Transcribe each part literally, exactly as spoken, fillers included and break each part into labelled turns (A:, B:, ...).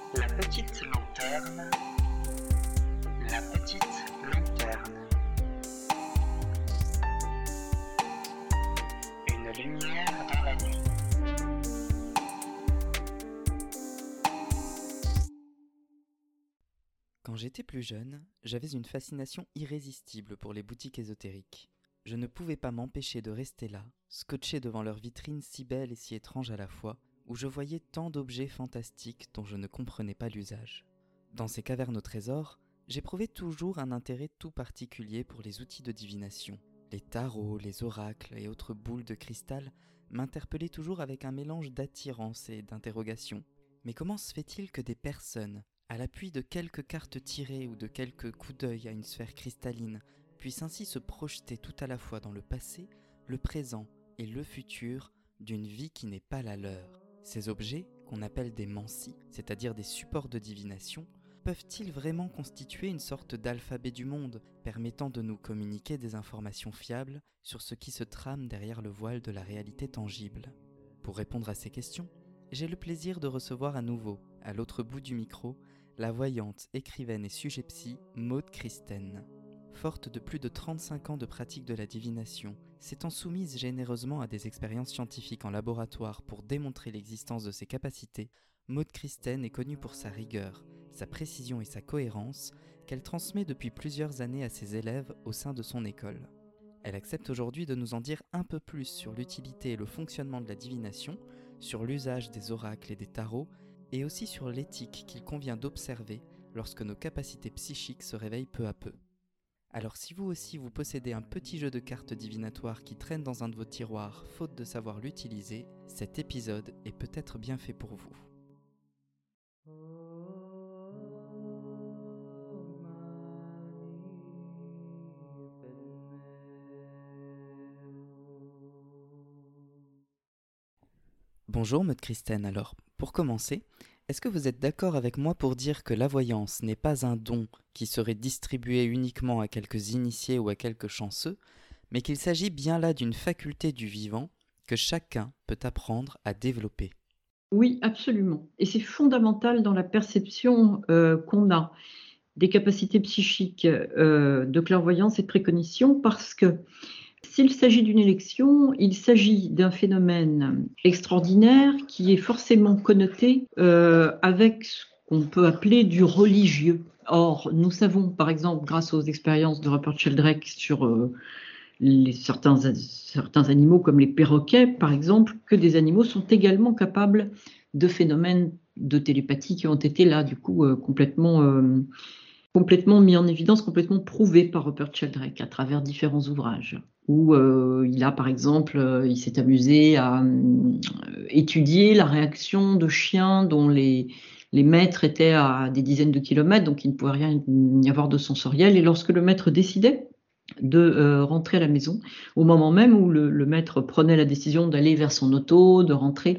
A: La petite lanterne, la petite lanterne. Une lumière dans la nuit.
B: Quand j'étais plus jeune, j'avais une fascination irrésistible pour les boutiques ésotériques. Je ne pouvais pas m'empêcher de rester là, scotché devant leurs vitrines si belles et si étranges à la fois, où je voyais tant d'objets fantastiques dont je ne comprenais pas l'usage. Dans ces cavernes au trésor, j'éprouvais toujours un intérêt tout particulier pour les outils de divination. Les tarots, les oracles et autres boules de cristal m'interpellaient toujours avec un mélange d'attirance et d'interrogation. Mais comment se fait-il que des personnes, à l'appui de quelques cartes tirées ou de quelques coups d'œil à une sphère cristalline, puissent ainsi se projeter tout à la fois dans le passé, le présent et le futur d'une vie qui n'est pas la leur? Ces objets, qu'on appelle des mancies, c'est-à-dire des supports de divination, peuvent-ils vraiment constituer une sorte d'alphabet du monde, permettant de nous communiquer des informations fiables sur ce qui se trame derrière le voile de la réalité tangible? Pour répondre à ces questions, j'ai le plaisir de recevoir à nouveau, à l'autre bout du micro, la voyante, écrivaine et sujet psy Maude Christen. Forte de plus de trente-cinq ans de pratique de la divination, s'étant soumise généreusement à des expériences scientifiques en laboratoire pour démontrer l'existence de ses capacités, Maude Christen est connue pour sa rigueur, sa précision et sa cohérence qu'elle transmet depuis plusieurs années à ses élèves au sein de son école. Elle accepte aujourd'hui de nous en dire un peu plus sur l'utilité et le fonctionnement de la divination, sur l'usage des oracles et des tarots, et aussi sur l'éthique qu'il convient d'observer lorsque nos capacités psychiques se réveillent peu à peu. Alors si vous aussi vous possédez un petit jeu de cartes divinatoires qui traîne dans un de vos tiroirs faute de savoir l'utiliser, cet épisode est peut-être bien fait pour vous. Bonjour Maude Christen, alors pour commencer, est-ce que vous êtes d'accord avec moi pour dire que la voyance n'est pas un don qui serait distribué uniquement à quelques initiés ou à quelques chanceux, mais qu'il s'agit bien là d'une faculté du vivant que chacun peut apprendre à développer?
C: Oui, absolument. Et c'est fondamental dans la perception euh, qu'on a des capacités psychiques euh, de clairvoyance et de précognition, parce que s'il s'agit d'une élection, il s'agit d'un phénomène extraordinaire qui est forcément connoté euh, avec ce qu'on peut appeler du religieux. Or, nous savons, par exemple, grâce aux expériences de Rupert Sheldrake sur euh, les, certains, certains animaux comme les perroquets, par exemple, que des animaux sont également capables de phénomènes de télépathie qui ont été là, du coup, euh, complètement... Euh, complètement mis en évidence, complètement prouvé par Rupert Sheldrake à travers différents ouvrages, où euh, il a par exemple, euh, il s'est amusé à euh, étudier la réaction de chiens dont les, les maîtres étaient à des dizaines de kilomètres, donc il ne pouvait rien y avoir de sensoriel, et lorsque le maître décidait de euh, rentrer à la maison, au moment même où le, le maître prenait la décision d'aller vers son auto, de rentrer,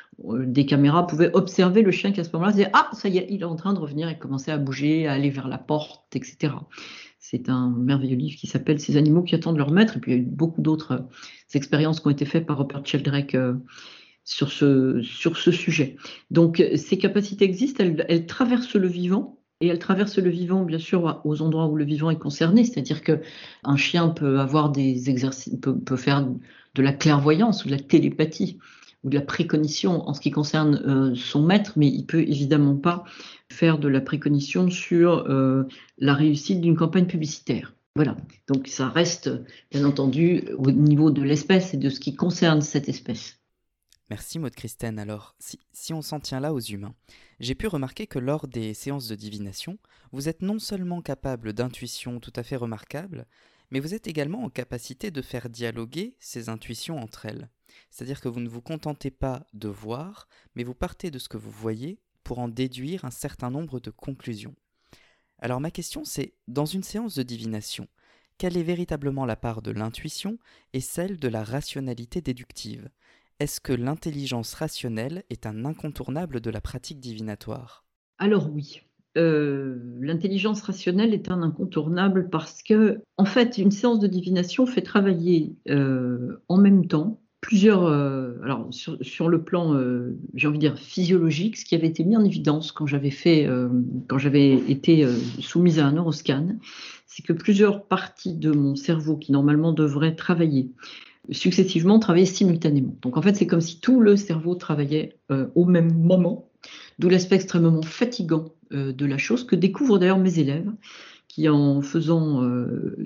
C: des caméras pouvaient observer le chien qui à ce moment-là disait « Ah, ça y est, il est en train de revenir » et commençait à bouger, à aller vers la porte, et cetera. C'est un merveilleux livre qui s'appelle « Ces animaux qui attendent leur maître » et puis il y a eu beaucoup d'autres euh, expériences qui ont été faites par Rupert Sheldrake euh, sur, ce, sur ce sujet. Donc ces capacités existent, elles, elles traversent le vivant. Et elle traverse le vivant, bien sûr, aux endroits où le vivant est concerné. C'est-à-dire qu'un chien peut avoir des exercices, peut, peut faire de la clairvoyance ou de la télépathie ou de la précognition en ce qui concerne euh, son maître, mais il peut évidemment pas faire de la précognition sur euh, la réussite d'une campagne publicitaire. Voilà. Donc ça reste, bien entendu, au niveau de l'espèce et de ce qui concerne cette espèce.
B: Merci Maude Christen. Alors, si, si on s'en tient là aux humains, j'ai pu remarquer que lors des séances de divination, vous êtes non seulement capable d'intuitions tout à fait remarquables, mais vous êtes également en capacité de faire dialoguer ces intuitions entre elles. C'est-à-dire que vous ne vous contentez pas de voir, mais vous partez de ce que vous voyez pour en déduire un certain nombre de conclusions. Alors ma question c'est, dans une séance de divination, quelle est véritablement la part de l'intuition et celle de la rationalité déductive ? Est-ce que l'intelligence rationnelle est un incontournable de la pratique divinatoire ?
C: Alors oui. Euh, l'intelligence rationnelle est un incontournable parce que, en fait, une séance de divination fait travailler euh, en même temps plusieurs, euh, alors sur, sur le plan, euh, j'ai envie de dire physiologique, ce qui avait été mis en évidence quand j'avais fait, euh, quand j'avais été euh, soumise à un neuroscan, c'est que plusieurs parties de mon cerveau qui normalement devraient travailler successivement travaillaient simultanément. Donc en fait, c'est comme si tout le cerveau travaillait euh, au même moment, d'où l'aspect extrêmement fatigant euh, de la chose que découvrent d'ailleurs mes élèves, qui en faisant euh,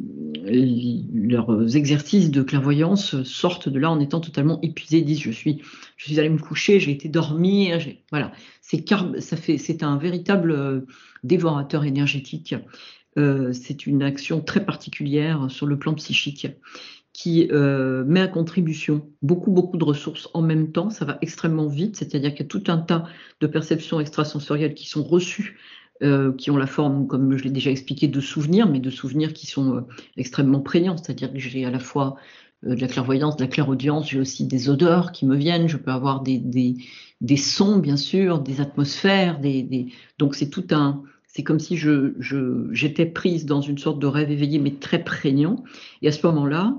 C: leurs exercices de clairvoyance sortent de là en étant totalement épuisés, disent je suis, je suis allé me coucher, j'ai été dormir, j'ai... voilà, c'est, car... ça fait, c'est un véritable euh, dévorateur énergétique, euh, c'est une action très particulière sur le plan psychique qui euh, met à contribution beaucoup, beaucoup de ressources en même temps, ça va extrêmement vite, c'est-à-dire qu'il y a tout un tas de perceptions extrasensorielles qui sont reçues, euh, qui ont la forme, comme je l'ai déjà expliqué, de souvenirs, mais de souvenirs qui sont euh, extrêmement prégnants, c'est-à-dire que j'ai à la fois euh, de la clairvoyance, de la clairaudience, j'ai aussi des odeurs qui me viennent, je peux avoir des, des, des sons, bien sûr, des atmosphères, des, des... donc c'est tout un... C'est comme si je, je, j'étais prise dans une sorte de rêve éveillé, mais très prégnant, et à ce moment-là,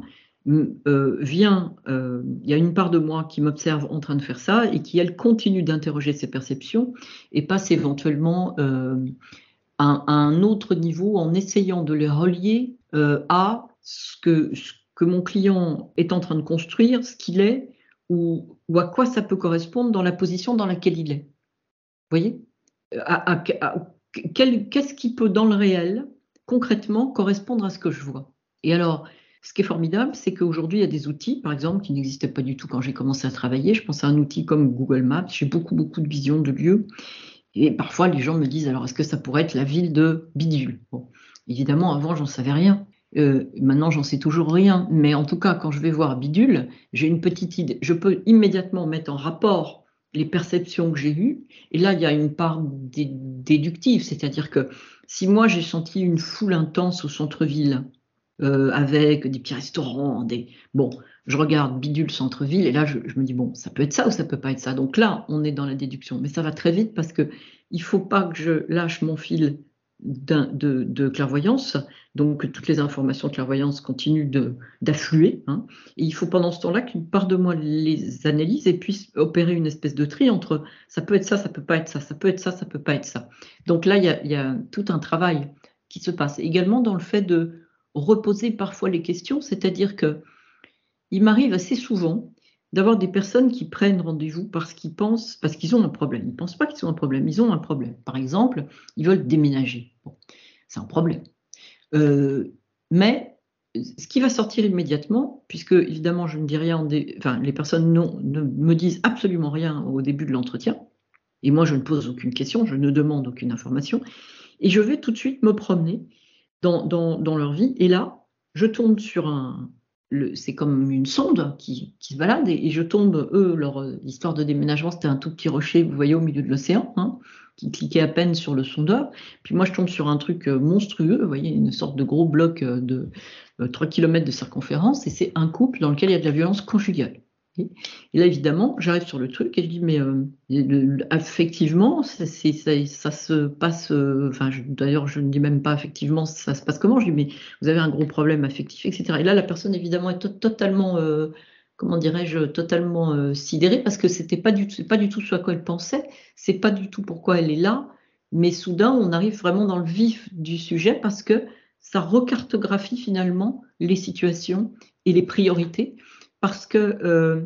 C: Euh, vient, euh, il y a une part de moi qui m'observe en train de faire ça et qui, elle, continue d'interroger ses perceptions et passe éventuellement euh, à, à un autre niveau en essayant de les relier euh, à ce que, ce que mon client est en train de construire, ce qu'il est ou, ou à quoi ça peut correspondre dans la position dans laquelle il est. Vous voyez, à, à, à, quel, qu'est-ce qui peut dans le réel, concrètement, correspondre à ce que je vois. Et alors, ce qui est formidable, c'est qu'aujourd'hui, il y a des outils, par exemple, qui n'existaient pas du tout quand j'ai commencé à travailler. Je pense à un outil comme Google Maps. J'ai beaucoup, beaucoup de visions de lieux. Et parfois, les gens me disent, alors, est-ce que ça pourrait être la ville de Bidule? Bon, évidemment, avant, j'en savais rien. Euh, maintenant, j'en sais toujours rien. Mais en tout cas, quand je vais voir Bidule, j'ai une petite idée. Je peux immédiatement mettre en rapport les perceptions que j'ai eues. Et là, il y a une part dé- déductive. C'est-à-dire que si moi, j'ai senti une foule intense au centre-ville, Euh, avec des petits restaurants, des... bon, je regarde bidule centre-ville et là je, je me dis bon, ça peut être ça ou ça peut pas être ça. Donc là, on est dans la déduction, mais ça va très vite parce que il faut pas que je lâche mon fil d'un- de, de clairvoyance, donc que toutes les informations de clairvoyance continuent de, d'affluer, hein. Et il faut pendant ce temps-là qu'une part de moi les analyse et puisse opérer une espèce de tri entre ça peut être ça, ça peut pas être ça, ça peut être ça, ça peut pas être ça. Donc là, il y a, il y a tout un travail qui se passe. Également dans le fait de reposer parfois les questions, c'est-à-dire que il m'arrive assez souvent d'avoir des personnes qui prennent rendez-vous parce qu'ils pensent, parce qu'ils ont un problème. Ils ne pensent pas qu'ils ont un problème, ils ont un problème. Par exemple, ils veulent déménager. Bon, c'est un problème. Euh, mais ce qui va sortir immédiatement, puisque évidemment je ne dis rien, des, enfin les personnes non, ne me disent absolument rien au début de l'entretien, et moi je ne pose aucune question, je ne demande aucune information, et je vais tout de suite me promener dans, dans, dans leur vie. Et là, je tombe sur un... Le, c'est comme une sonde qui, qui se balade et, et je tombe, eux, leur histoire de déménagement, c'était un tout petit rocher, vous voyez, au milieu de l'océan, hein, qui cliquait à peine sur le sondeur. Puis moi, je tombe sur un truc monstrueux, vous voyez, une sorte de gros bloc de euh, trois kilomètres de circonférence, et c'est un couple dans lequel il y a de la violence conjugale. Et là, évidemment, j'arrive sur le truc et je dis, mais euh, effectivement, ça, c'est, ça, ça se passe, euh, enfin, je, d'ailleurs, je ne dis même pas effectivement ça se passe comment, je dis, mais vous avez un gros problème affectif, et cetera. Et là, la personne, évidemment, est to- totalement, euh, comment dirais-je, totalement euh, sidérée parce que c'était pas du tout, c'est pas du tout ce à quoi elle pensait, c'est pas du tout pourquoi elle est là, mais soudain, on arrive vraiment dans le vif du sujet parce que ça recartographie finalement les situations et les priorités. Parce que, euh,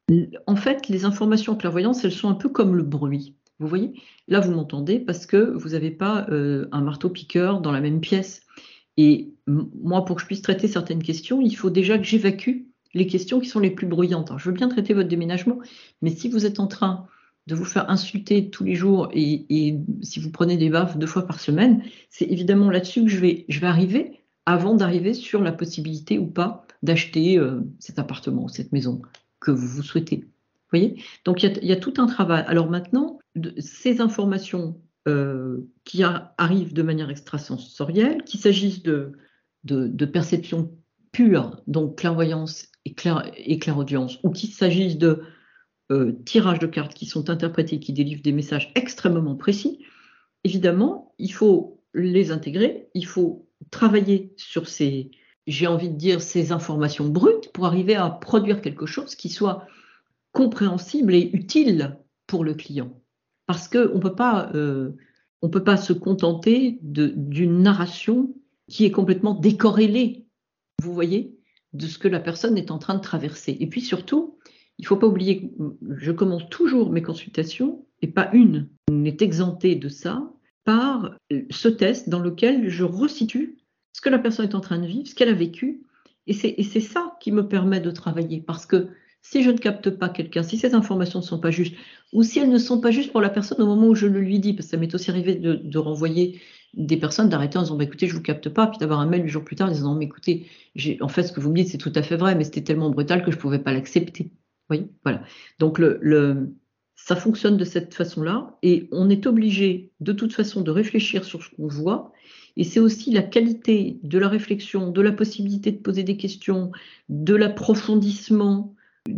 C: en fait, les informations clairvoyantes, elles sont un peu comme le bruit. Vous voyez, là, vous m'entendez parce que vous n'avez pas euh, un marteau-piqueur dans la même pièce. Et m- moi, pour que je puisse traiter certaines questions, il faut déjà que j'évacue les questions qui sont les plus bruyantes. Alors, je veux bien traiter votre déménagement, mais si vous êtes en train de vous faire insulter tous les jours et, et si vous prenez des baffes deux fois par semaine, c'est évidemment là-dessus que je vais, je vais arriver avant d'arriver sur la possibilité ou pas d'acheter euh, cet appartement ou cette maison que vous, vous souhaitez. Vous voyez? Donc il y, a, il y a tout un travail. Alors maintenant, de, ces informations euh, qui a, arrivent de manière extrasensorielle, qu'il s'agisse de, de, de perception pure, donc clairvoyance et, clair, et clairaudience, ou qu'il s'agisse de euh, tirages de cartes qui sont interprétés, qui délivrent des messages extrêmement précis, évidemment, il faut les intégrer, il faut travailler sur ces, j'ai envie de dire, ces informations brutes pour arriver à produire quelque chose qui soit compréhensible et utile pour le client. Parce qu'on ne peut pas, euh, on peut pas se contenter de, d'une narration qui est complètement décorrélée, vous voyez, de ce que la personne est en train de traverser. Et puis surtout, il ne faut pas oublier que je commence toujours mes consultations, et pas une n'est exemptée de ça, par ce test dans lequel je resitue ce que la personne est en train de vivre, ce qu'elle a vécu, et c'est, et c'est ça qui me permet de travailler, parce que si je ne capte pas quelqu'un, si ces informations ne sont pas justes, ou si elles ne sont pas justes pour la personne au moment où je le lui dis, parce que ça m'est aussi arrivé de, de renvoyer des personnes, d'arrêter en disant bah, écoutez, je ne vous capte pas, puis d'avoir un mail huit jours plus tard en disant non, mais écoutez, j'ai, en fait, ce que vous me dites, c'est tout à fait vrai, mais c'était tellement brutal que je ne pouvais pas l'accepter. Vous voyez, voilà. Donc, le, le, ça fonctionne de cette façon-là, et on est obligé, de toute façon, de réfléchir sur ce qu'on voit, et c'est aussi la qualité de la réflexion, de la possibilité de poser des questions, de l'approfondissement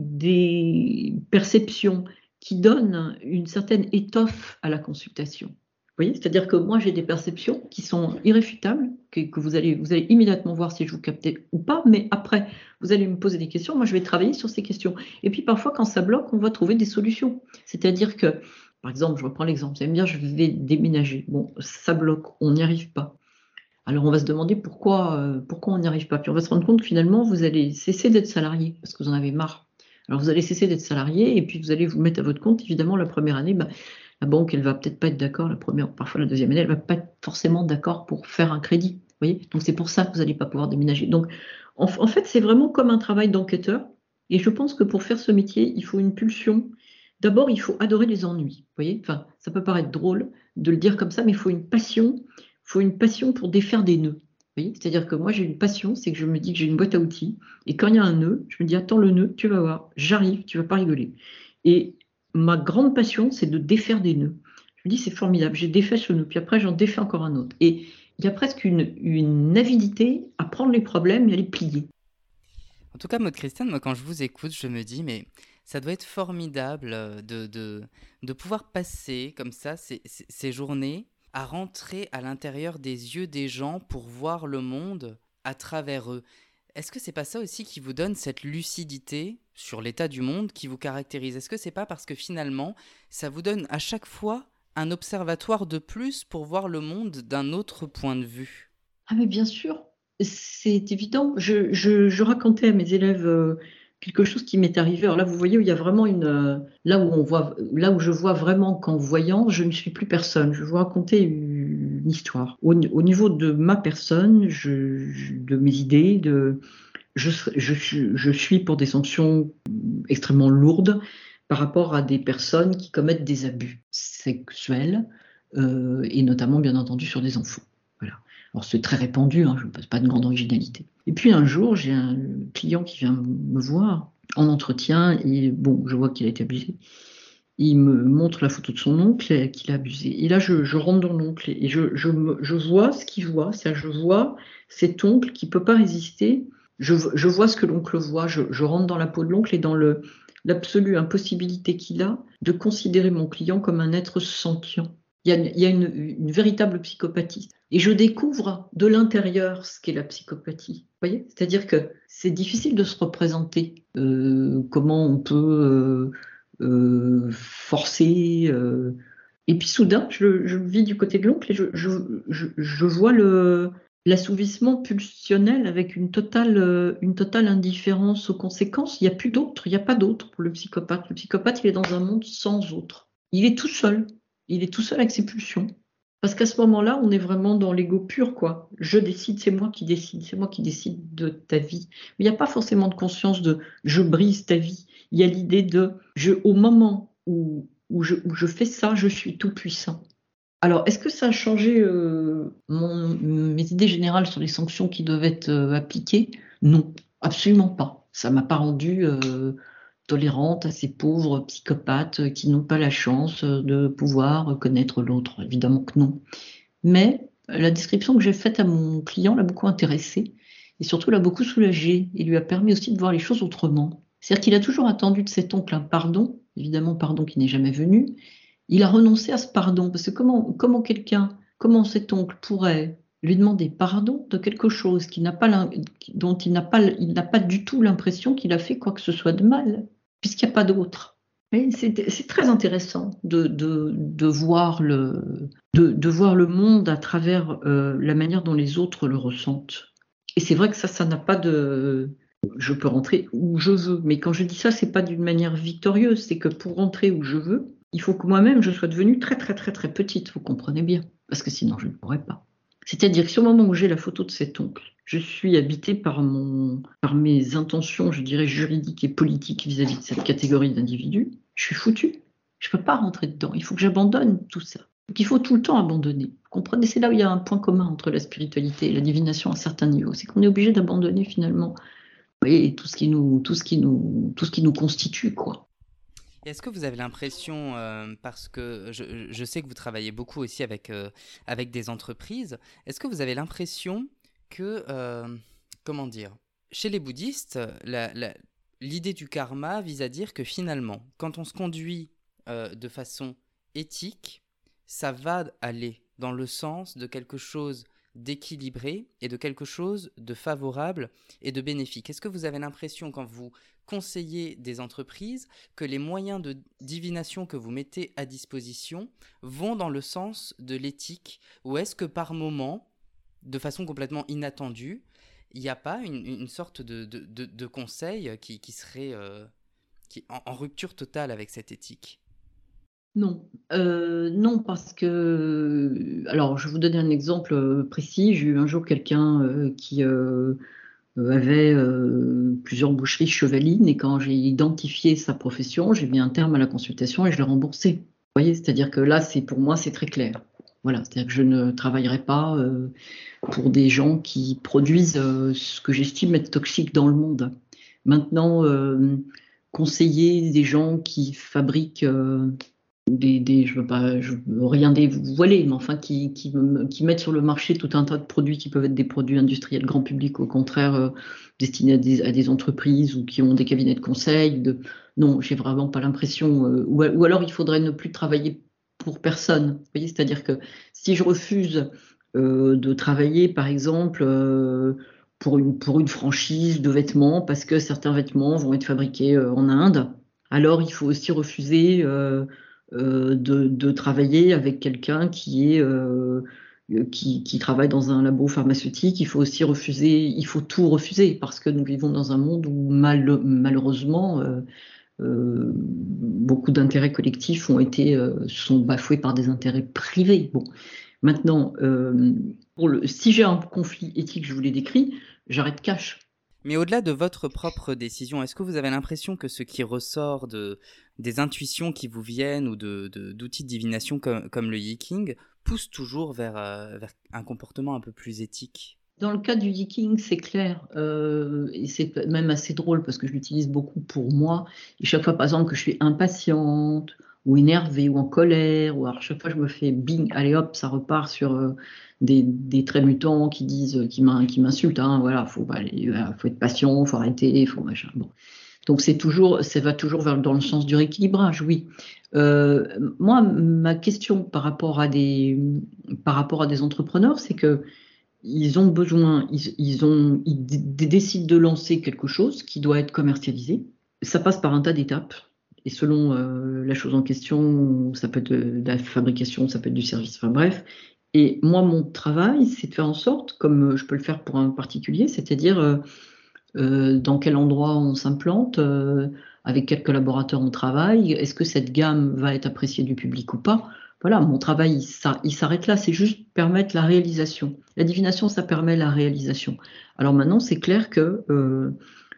C: des perceptions qui donnent une certaine étoffe à la consultation. Vous voyez, c'est-à-dire que moi j'ai des perceptions qui sont irréfutables, que, que vous, allez, vous allez immédiatement voir si je vous captais ou pas, mais après vous allez me poser des questions, moi je vais travailler sur ces questions. Et puis parfois quand ça bloque, on va trouver des solutions. C'est-à-dire que, par exemple, je reprends l'exemple, vous allez me dire je vais déménager, bon ça bloque, on n'y arrive pas. Alors on va se demander pourquoi, euh, pourquoi on n'y arrive pas. Puis on va se rendre compte que finalement vous allez cesser d'être salarié parce que vous en avez marre. Alors vous allez cesser d'être salarié et puis vous allez vous mettre à votre compte. Évidemment, la première année, bah, la banque, elle va peut-être pas être d'accord. La première, parfois la deuxième année, elle va pas être forcément d'accord pour faire un crédit. Vous voyez, donc c'est pour ça que vous n'allez pas pouvoir déménager. Donc en, en fait, c'est vraiment comme un travail d'enquêteur. Et je pense que pour faire ce métier, il faut une pulsion. D'abord, il faut adorer les ennuis. Vous voyez, enfin, ça peut paraître drôle de le dire comme ça, mais il faut une passion. Il faut une passion pour défaire des nœuds. C'est-à-dire que moi, j'ai une passion, c'est que je me dis que j'ai une boîte à outils, et quand il y a un nœud, je me dis, attends le nœud, tu vas voir, j'arrive, tu vas pas rigoler. Et ma grande passion, c'est de défaire des nœuds. Je me dis, c'est formidable, j'ai défait ce nœud, puis après, j'en défais encore un autre. Et il y a presque une, une avidité à prendre les problèmes et à les plier.
B: En tout cas, Maud Christiane, moi, quand je vous écoute, je me dis, mais ça doit être formidable de, de, de pouvoir passer comme ça ces, ces, ces journées à rentrer à l'intérieur des yeux des gens pour voir le monde à travers eux. Est-ce que c'est pas ça aussi qui vous donne cette lucidité sur l'état du monde qui vous caractérise ? Est-ce que c'est pas parce que finalement, ça vous donne à chaque fois un observatoire de plus pour voir le monde d'un autre point de vue ?
C: Ah mais bien sûr, c'est évident. Je, je, je racontais à mes élèves euh, quelque chose qui m'est arrivé. Alors là, vous voyez, où il y a vraiment une, euh, là où on voit, là où je vois vraiment qu'en voyant, je ne suis plus personne. Je vous raconter une histoire. Au, au niveau de ma personne, je, je- de mes idées, de, je, je, je suis pour des sanctions extrêmement lourdes par rapport à des personnes qui commettent des abus sexuels euh, et notamment, bien entendu, sur des enfants. Voilà. Alors c'est très répandu, hein, je ne passe pas de grande originalité. Et puis un jour, j'ai un client qui vient me voir en entretien et bon, je vois qu'il a été abusé. Il me montre la photo de son oncle qu'il a abusé. Et là, je, je rentre dans l'oncle et je, je, me- je vois ce qu'il voit. C'est-à-dire, je vois cet oncle qui ne peut pas résister. Je, je vois ce que l'oncle voit. Je, je rentre dans la peau de l'oncle et dans le, l'absolue impossibilité qu'il a de considérer mon client comme un être sentient. Il y a, il y a une, une véritable psychopathie. Et je découvre de l'intérieur ce qu'est la psychopathie. Vous voyez ? C'est-à-dire que c'est difficile de se représenter euh, comment on peut euh, euh, forcer. Euh. Et puis soudain, je, je vis du côté de l'oncle et je, je, je, je vois le, l'assouvissement pulsionnel avec une totale, euh, une totale indifférence aux conséquences. Il n'y a plus d'autre, il n'y a pas d'autre pour le psychopathe. Le psychopathe, il est dans un monde sans autre. Il est tout seul. Il est tout seul avec ses pulsions. Parce qu'à ce moment-là, on est vraiment dans l'ego pur, quoi. Je décide, c'est moi qui décide, c'est moi qui décide de ta vie. Mais il n'y a pas forcément de conscience de je brise ta vie. Il y a l'idée de je, au moment où, où, je, où je fais ça, je suis tout puissant. Alors, est-ce que ça a changé euh, mon, mes idées générales sur les sanctions qui doivent être euh, appliquées ? Non, absolument pas. Ça m'a pas rendue euh, tolérante à ces pauvres psychopathes qui n'ont pas la chance de pouvoir connaître l'autre. Évidemment que non. Mais la description que j'ai faite à mon client l'a beaucoup intéressé et surtout l'a beaucoup soulagé et lui a permis aussi de voir les choses autrement. C'est-à-dire qu'il a toujours attendu de cet oncle un pardon, évidemment pardon qui n'est jamais venu. Il a renoncé à ce pardon parce que comment, comment quelqu'un, comment cet oncle pourrait lui demander pardon de quelque chose qui n'a pas l'im- dont il n'a pas, il n'a pas du tout l'impression qu'il a fait quoi que ce soit de mal, puisqu'il n'y a pas d'autre. Et C'est c'est très intéressant de, de, de voir le, de, de voir le monde à travers euh, la manière dont les autres le ressentent. Et c'est vrai que ça, ça n'a pas de... Je peux rentrer où je veux, mais quand je dis ça, c'est pas d'une manière victorieuse, c'est que pour rentrer où je veux, il faut que moi-même je sois devenue très très très très petite, vous comprenez bien, parce que sinon je ne pourrais pas. C'est-à-dire que sur le moment où j'ai la photo de cet oncle, je suis habitée par, mon, par mes intentions, je dirais, juridiques et politiques vis-à-vis de cette catégorie d'individus. Je suis foutue. Je ne peux pas rentrer dedans. Il faut que j'abandonne tout ça. Donc il faut tout le temps abandonner. Vous comprenez, c'est là où il y a un point commun entre la spiritualité et la divination à certains niveaux. C'est qu'on est obligé d'abandonner finalement, vous voyez, tout ce qui nous, tout ce qui nous, tout ce qui nous constitue, quoi.
B: Est-ce que vous avez l'impression, euh, parce que je, je sais que vous travaillez beaucoup aussi avec, euh, avec des entreprises, est-ce que vous avez l'impression que, euh, comment dire, chez les bouddhistes, la- la- l'idée du karma vise à dire que finalement, quand on se conduit euh, de façon éthique, ça va aller dans le sens de quelque chose d'équilibré et de quelque chose de favorable et de bénéfique. Est-ce que vous avez l'impression, quand vous conseillez des entreprises, que les moyens de divination que vous mettez à disposition vont dans le sens de l'éthique, ou est-ce que par moment, de façon complètement inattendue, il n'y a pas une, une sorte de, de, de, de conseil qui, qui serait euh, qui, en, en rupture totale avec cette éthique?
C: Non, Euh, non, parce que, alors je vais vous donner un exemple euh, précis. J'ai eu un jour quelqu'un euh, qui euh, euh, avait euh, plusieurs boucheries chevalines et quand j'ai identifié sa profession, j'ai mis un terme à la consultation et je l'ai remboursé. Vous voyez, c'est-à-dire que là, c'est pour moi, c'est très clair. Voilà, c'est-à-dire que je ne travaillerai pas euh, pour des gens qui produisent euh, ce que j'estime être toxique dans le monde. Maintenant, euh, conseiller des gens qui fabriquent euh, des, des, je veux pas, je veux rien dévoiler, mais enfin qui, qui, qui mettent sur le marché tout un tas de produits qui peuvent être des produits industriels grand public, au contraire euh, destinés à des, à des entreprises ou qui ont des cabinets de conseil. De... Non, j'ai vraiment pas l'impression. Euh, ou, ou alors il faudrait ne plus travailler pour personne. Vous voyez, c'est-à-dire que si je refuse euh, de travailler, par exemple, euh, pour une, pour une franchise de vêtements, parce que certains vêtements vont être fabriqués euh, en Inde, alors il faut aussi refuser euh, euh, de, de travailler avec quelqu'un qui est euh, qui, qui travaille dans un labo pharmaceutique. Il faut aussi refuser, il faut tout refuser parce que nous vivons dans un monde où mal, malheureusement euh, euh, beaucoup d'intérêts collectifs ont été euh, sont bafoués par des intérêts privés. Bon, maintenant, euh, pour le, si j'ai un conflit éthique, je vous l'ai décrit, j'arrête cash.
B: Mais au-delà de votre propre décision, est-ce que vous avez l'impression que ce qui ressort de, des intuitions qui vous viennent ou de, de- d'outils de divination comme, comme le Yiking pousse toujours vers, euh, vers un comportement un peu plus éthique?
C: Dans le cas du yiking, c'est clair, euh, et c'est même assez drôle parce que je l'utilise beaucoup pour moi. Et chaque fois, par exemple, que je suis impatiente ou énervée ou en colère, ou alors chaque fois je me fais bing, allez hop, ça repart sur euh, des, des traits mutants qui disent, qui m'in- qui m'insultent. Hein, voilà, faut, bah, aller- voilà, faut être patient, faut arrêter, faut machin. Bon. Donc c'est toujours, ça va toujours vers, dans le sens du rééquilibrage, oui. Euh, moi, ma question par rapport à des, par rapport à des entrepreneurs, c'est que ils ont besoin, ils, ils ont, ils d- décident de lancer quelque chose qui doit être commercialisé. Ça passe par un tas d'étapes. Et selon euh, la chose en question, ça peut être de la fabrication, ça peut être du service, enfin bref. Et moi, mon travail, c'est de faire en sorte, comme je peux le faire pour un particulier, c'est-à-dire euh, euh, dans quel endroit on s'implante, euh, avec quel collaborateur on travaille, est-ce que cette gamme va être appréciée du public ou pas. Voilà, mon travail, il s'a- il s'arrête là, c'est juste permettre la réalisation. La divination, ça permet la réalisation. Alors maintenant, c'est clair que euh,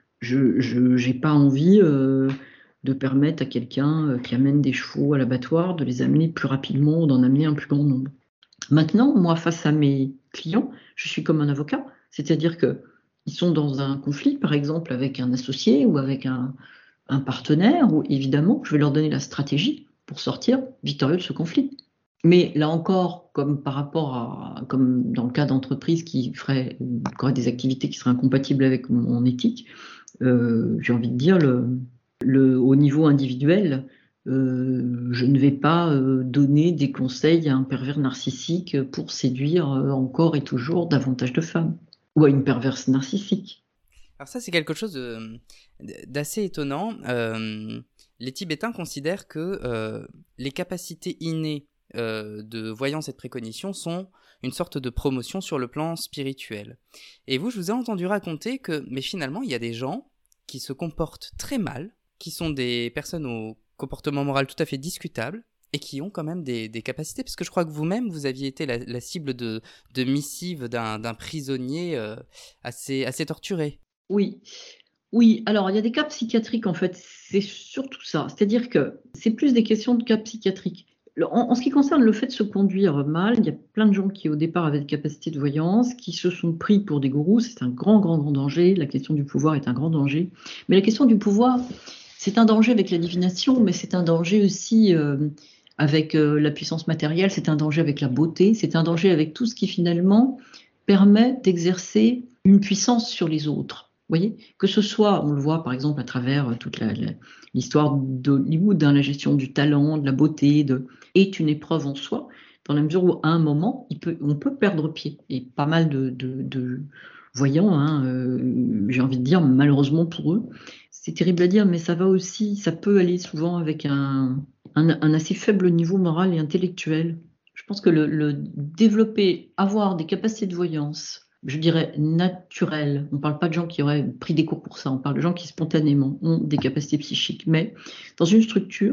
C: je n'ai pas envie euh, de permettre à quelqu'un euh, qui amène des chevaux à l'abattoir de les amener plus rapidement ou d'en amener un plus grand nombre. Maintenant, moi, face à mes clients, je suis comme un avocat, c'est-à-dire que ils sont dans un conflit, par exemple, avec un associé ou avec un, un partenaire, où évidemment, je vais leur donner la stratégie pour sortir victorieux de ce conflit. Mais là encore, comme par rapport à, comme dans le cas d'entreprises qui feraient, qui auraient des activités qui seraient incompatibles avec mon éthique, euh, j'ai envie de dire, le, le, au niveau individuel, euh, je ne vais pas euh, donner des conseils à un pervers narcissique pour séduire euh, encore et toujours davantage de femmes, ou à une perverse narcissique.
B: Alors ça, c'est quelque chose de- d'assez étonnant. Euh, les Tibétains considèrent que euh, les capacités innées euh, de voyance et de précognition sont une sorte de promotion sur le plan spirituel. Et vous, je vous ai entendu raconter que, mais finalement, il y a des gens qui se comportent très mal, qui sont des personnes au comportement moral tout à fait discutable, et qui ont quand même des, des capacités, parce que je crois que vous-même, vous aviez été la, la cible de, de missives d'un d'un prisonnier euh, assez, assez torturé.
C: Oui, oui. Alors il y a des cas psychiatriques en fait, c'est surtout ça. C'est-à-dire que c'est plus des questions de cas psychiatriques. Le- En, en ce qui concerne le fait de se conduire mal, il y a plein de gens qui au départ avaient des capacités de voyance, qui se sont pris pour des gourous. C'est un grand, grand, grand danger. La question du pouvoir est un grand danger. Mais la question du pouvoir, c'est un danger avec la divination, mais c'est un danger aussi euh, avec euh, la puissance matérielle, c'est un danger avec la beauté, c'est un danger avec tout ce qui finalement permet d'exercer une puissance sur les autres. Vous voyez, que ce soit, on le voit par exemple à travers euh, toute la- la- l'histoire d'Hollywood, hein, la gestion du talent, de la beauté, de, est une épreuve en soi, dans la mesure où à un moment, il peut, on peut perdre pied. Et pas mal de, de- de voyants, hein, euh, j'ai envie de dire, malheureusement pour eux, c'est terrible à dire, mais ça va aussi, ça peut aller souvent avec un, un, un assez faible niveau moral et intellectuel. Je pense que le, le développer, avoir des capacités de voyance, je dirais naturelles, on ne parle pas de gens qui auraient pris des cours pour ça, on parle de gens qui spontanément ont des capacités psychiques, mais dans une structure,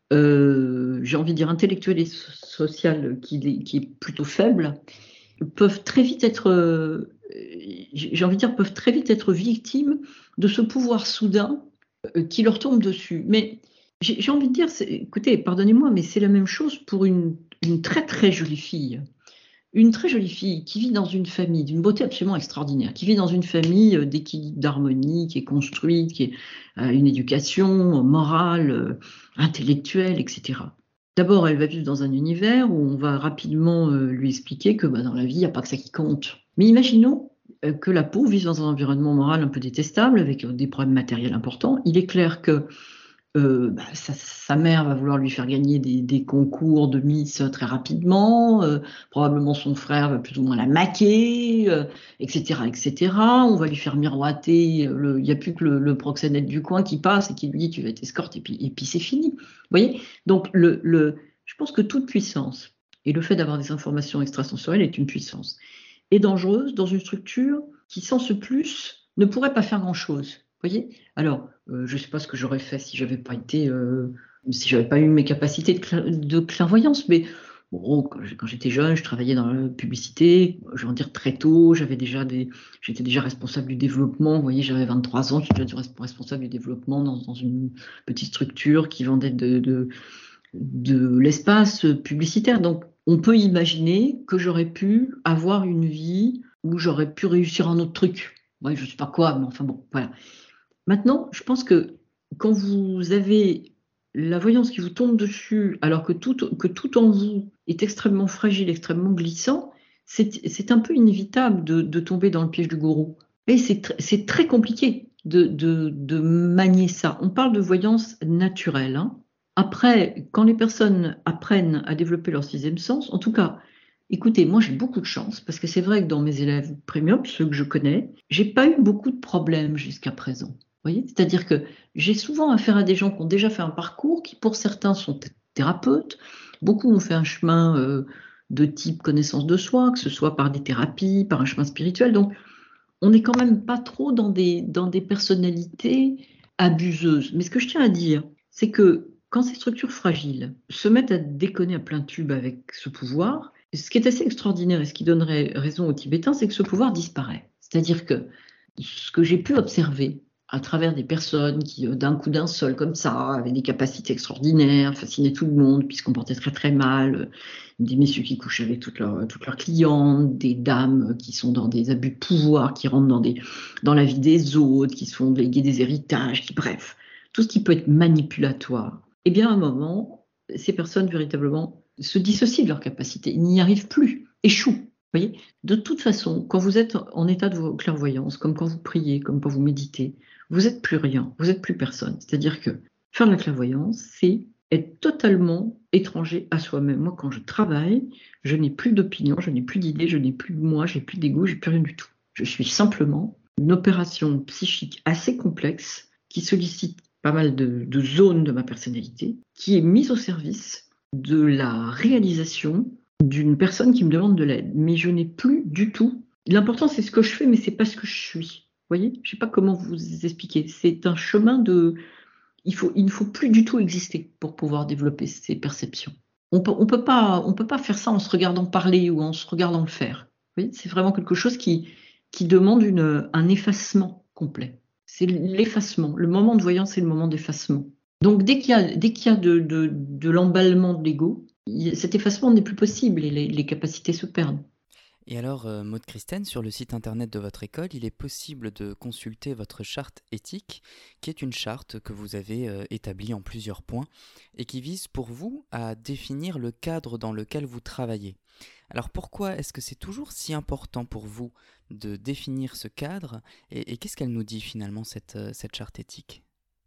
C: euh, j'ai envie de dire intellectuelle et so- sociale qui, est- qui est plutôt faible, peuvent très vite être, euh, j'ai envie de dire, peuvent très vite être victimes de ce pouvoir soudain euh, qui leur tombe dessus. Mais j'ai j'ai envie de dire, c'est- écoutez, pardonnez-moi, mais c'est la même chose pour une, une très très jolie fille. Une très jolie fille qui vit dans une famille d'une beauté absolument extraordinaire, qui vit dans une famille euh, d'équilibre, d'harmonie, qui est construite, qui a une éducation morale, euh, intellectuelle, et cetera. D'abord, elle va vivre dans un univers où on va rapidement euh, lui expliquer que bah, dans la vie, il n'y a pas que ça qui compte. Mais imaginons euh, que la pauvre vive dans un environnement moral un peu détestable, avec euh, des problèmes matériels importants. Il est clair que euh, bah, sa, sa mère va vouloir lui faire gagner des, des concours de Miss très rapidement. Euh, probablement son frère va plus ou moins la maquer, euh, et cetera, et cetera. On va lui faire miroiter. euh, le- Il n'y a plus que le, le proxénète du coin qui passe et qui lui dit tu vas être escorte et puis, et puis c'est fini. Vous voyez? Donc le, le, je pense que toute puissance et le fait d'avoir des informations extrasensorielles est une puissance est dangereuse dans une structure qui, sans ce plus, ne pourrait pas faire grand-chose. Vous voyez? Alors, euh, je ne sais pas ce que j'aurais fait si j'avais pas été, euh, si j'avais pas eu mes capacités de, cla- de clairvoyance, mais bon, quand j'ai- quand j'étais jeune, je travaillais dans la publicité, je vais en dire très tôt, j'avais déjà des, j'étais déjà responsable du développement, vous voyez, j'avais vingt-trois ans, j'étais déjà responsable du développement dans, dans une petite structure qui vendait de, de, de l'espace publicitaire. Donc, on peut imaginer que j'aurais pu avoir une vie où j'aurais pu réussir un autre truc. Ouais, je ne sais pas quoi, mais enfin bon, voilà. Maintenant, je pense que quand vous avez la voyance qui vous tombe dessus, alors que tout, que tout en vous est extrêmement fragile, extrêmement glissant, c'est c'est un peu inévitable de, de tomber dans le piège du gourou. Et c'est tr- c'est très compliqué de, de, de manier ça. On parle de voyance naturelle, hein. Après, quand les personnes apprennent à développer leur sixième sens, en tout cas, écoutez, moi j'ai beaucoup de chance parce que c'est vrai que dans mes élèves premium, ceux que je connais, j'ai pas eu beaucoup de problèmes jusqu'à présent. Vous voyez, c'est-à-dire que j'ai souvent affaire à des gens qui ont déjà fait un parcours, qui pour certains sont thérapeutes, beaucoup ont fait un chemin euh, de type connaissance de soi, que ce soit par des thérapies, par un chemin spirituel. Donc, on n'est quand même pas trop dans des, dans des personnalités abuseuses. Mais ce que je tiens à dire, c'est que quand ces structures fragiles se mettent à déconner à plein tube avec ce pouvoir, ce qui est assez extraordinaire et ce qui donnerait raison aux Tibétains, c'est que ce pouvoir disparaît. C'est-à-dire que ce que j'ai pu observer à travers des personnes qui, euh, d'un coup d'un seul, comme ça, avaient des capacités extraordinaires, fascinaient tout le monde, puis se comportaient très très mal, des messieurs qui couchent avec toutes leurs, toutes leurs clientes, des dames qui sont dans des abus de pouvoir, qui rentrent dans, des, dans la vie des autres, qui se font léguer des héritages, qui, bref, tout ce qui peut être manipulatoire. Eh bien, à un moment, ces personnes véritablement se dissocient de leurs capacités, ils n'y arrivent plus, échouent. Vous voyez, de toute façon, quand vous êtes en état de clairvoyance, comme quand vous priez, comme quand vous méditez, vous n'êtes plus rien, vous n'êtes plus personne. C'est-à-dire que faire de la clairvoyance, c'est être totalement étranger à soi-même. Moi, quand je travaille, je n'ai plus d'opinion, je n'ai plus d'idées, je n'ai plus de moi, j'ai plus d'ego, j'ai plus rien du tout. Je suis simplement une opération psychique assez complexe qui sollicite pas mal de, de zones de ma personnalité, qui est mise au service de la réalisation d'une personne qui me demande de l'aide. Mais je n'ai plus du tout. L'important, c'est ce que je fais, mais c'est pas ce que je suis. Vous voyez, je ne sais pas comment vous expliquer. C'est un chemin de... Il, faut, il ne faut plus du tout exister pour pouvoir développer ces perceptions. On peut, on peut pas, on peut pas faire ça en se regardant parler ou en se regardant le faire. Vous voyez, c'est vraiment quelque chose qui, qui demande une, un effacement complet. C'est l'effacement. Le moment de voyance, c'est le moment d'effacement. Donc, dès qu'il y a, dès qu'il y a de, de, de l'emballement de l'ego, cet effacement n'est plus possible et les, les capacités se perdent.
B: Et alors, euh, Maude Christène, sur le site internet de votre école, il est possible de consulter votre charte éthique, qui est une charte que vous avez euh, établie en plusieurs points et qui vise pour vous à définir le cadre dans lequel vous travaillez. Alors pourquoi est-ce que c'est toujours si important pour vous de définir ce cadre et, et qu'est-ce qu'elle nous dit finalement cette, euh, cette charte éthique ?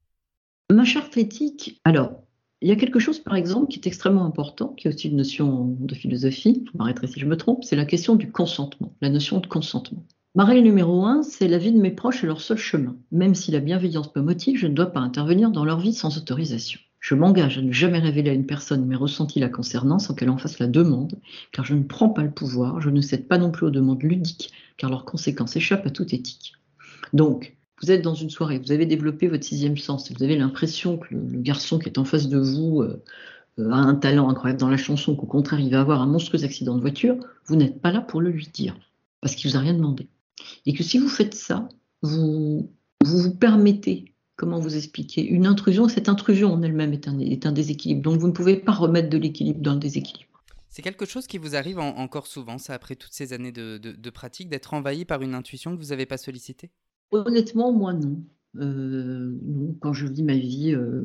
C: Ma charte éthique, alors, il y a quelque chose, par exemple, qui est extrêmement important, qui est aussi une notion de philosophie, vous m'arrêterez si je me trompe, c'est la question du consentement, la notion de consentement. Ma règle numéro un, c'est la vie de mes proches est leur seul chemin. Même si la bienveillance me motive, je ne dois pas intervenir dans leur vie sans autorisation. Je m'engage à ne jamais révéler à une personne mes ressentis la concernant sans qu'elle en fasse la demande, car je ne prends pas le pouvoir, je ne cède pas non plus aux demandes ludiques, car leurs conséquences échappent à toute éthique. Donc, vous êtes dans une soirée, vous avez développé votre sixième sens, et vous avez l'impression que le, le garçon qui est en face de vous euh, euh, a un talent incroyable dans la chanson, qu'au contraire il va avoir un monstrueux accident de voiture, vous n'êtes pas là pour le lui dire, parce qu'il ne vous a rien demandé. Et que si vous faites ça, vous vous, vous permettez, comment vous expliquer, une intrusion, cette intrusion en elle-même est un, est un déséquilibre, donc vous ne pouvez pas remettre de l'équilibre dans le déséquilibre.
B: C'est quelque chose qui vous arrive en, encore souvent, ça, après toutes ces années de, de, de pratique, d'être envahi par une intuition que vous n'avez pas sollicitée ?
C: Honnêtement, moi, non. Euh, non. Quand je vis ma vie euh,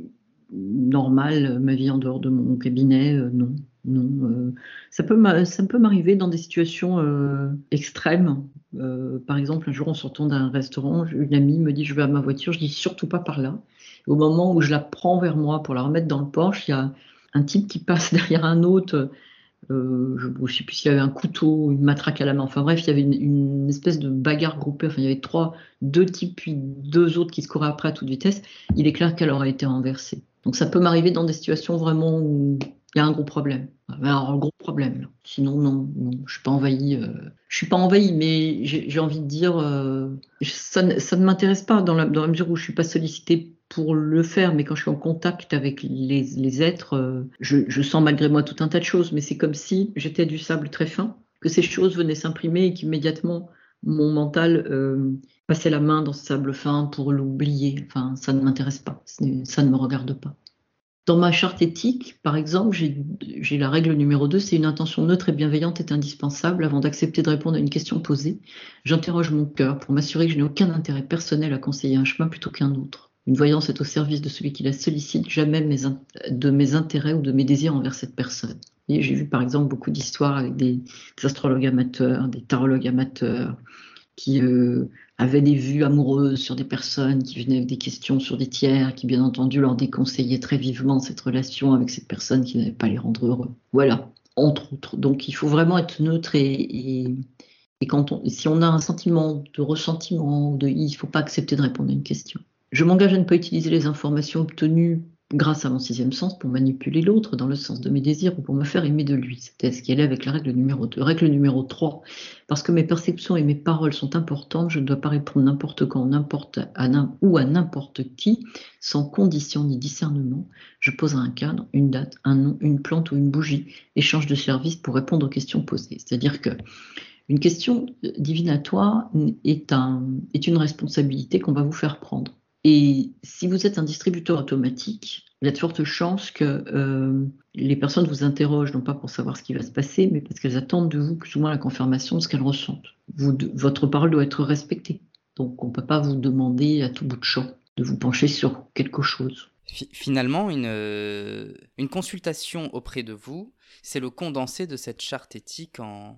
C: normale, ma vie en dehors de mon cabinet, euh, non. non euh, ça peut ça peut m'arriver dans des situations euh, extrêmes. Euh, par exemple, un jour, en sortant d'un restaurant, une amie me dit « je vais à ma voiture », je dis « surtout pas par là ». Au moment où je la prends vers moi pour la remettre dans le Porsche, il y a un type qui passe derrière un autre. Euh, je ne sais plus s'il y avait un couteau, une matraque à la main, enfin bref, il y avait une, une espèce de bagarre groupée, enfin il y avait trois, deux types puis deux autres qui se couraient après à toute vitesse. Il est clair qu'elle aurait été renversée. Donc ça peut m'arriver dans des situations vraiment où il y a un gros problème. Alors un gros problème, là. Sinon non, non, je suis pas envahie. Euh, je suis pas envahie, mais j'ai, j'ai envie de dire, euh, ça, ne- ça ne m'intéresse pas dans la, dans la mesure où je suis pas sollicitée pour le faire, mais quand je suis en contact avec les, les êtres, euh, je, je sens malgré moi tout un tas de choses, mais c'est comme si j'étais du sable très fin, que ces choses venaient s'imprimer et qu'immédiatement mon mental euh, passait la main dans ce sable fin pour l'oublier. Enfin, ça ne m'intéresse pas, ça ne me regarde pas. Dans ma charte éthique, par exemple, j'ai, j'ai la règle numéro deux, c'est une intention neutre et bienveillante est indispensable avant d'accepter de répondre à une question posée. J'interroge mon cœur pour m'assurer que je n'ai aucun intérêt personnel à conseiller un chemin plutôt qu'un autre. Une voyance est au service de celui qui la sollicite, jamais mes in- de mes intérêts ou de mes désirs envers cette personne. Et j'ai vu par exemple beaucoup d'histoires avec des, des astrologues amateurs, des tarologues amateurs, qui euh, avaient des vues amoureuses sur des personnes, qui venaient avec des questions sur des tiers, qui bien entendu leur déconseillaient très vivement cette relation avec cette personne qui n'allait pas les rendre heureux. Voilà, entre autres. Donc il faut vraiment être neutre et, et, et quand on, si on a un sentiment de ressentiment, de, il ne faut pas accepter de répondre à une question. Je m'engage à ne pas utiliser les informations obtenues grâce à mon sixième sens pour manipuler l'autre dans le sens de mes désirs ou pour me faire aimer de lui. C'était ce qui allait avec la règle numéro deux. Règle numéro trois, parce que mes perceptions et mes paroles sont importantes, je ne dois pas répondre n'importe quand, n'importe à, ou à n'importe qui, sans condition ni discernement. Je poserai un cadre, une date, un nom, une plante ou une bougie, échange de service pour répondre aux questions posées. C'est-à-dire que une question divinatoire est, un, est une responsabilité qu'on va vous faire prendre. Et si vous êtes un distributeur automatique, il y a de fortes chances que euh, les personnes vous interrogent, non pas pour savoir ce qui va se passer, mais parce qu'elles attendent de vous plus ou moins la confirmation de ce qu'elles ressentent. Vous, de, votre parole doit être respectée. Donc on ne peut pas vous demander à tout bout de champ de vous pencher sur quelque chose.
B: Finalement, une, euh, une consultation auprès de vous, c'est le condensé de cette charte éthique en,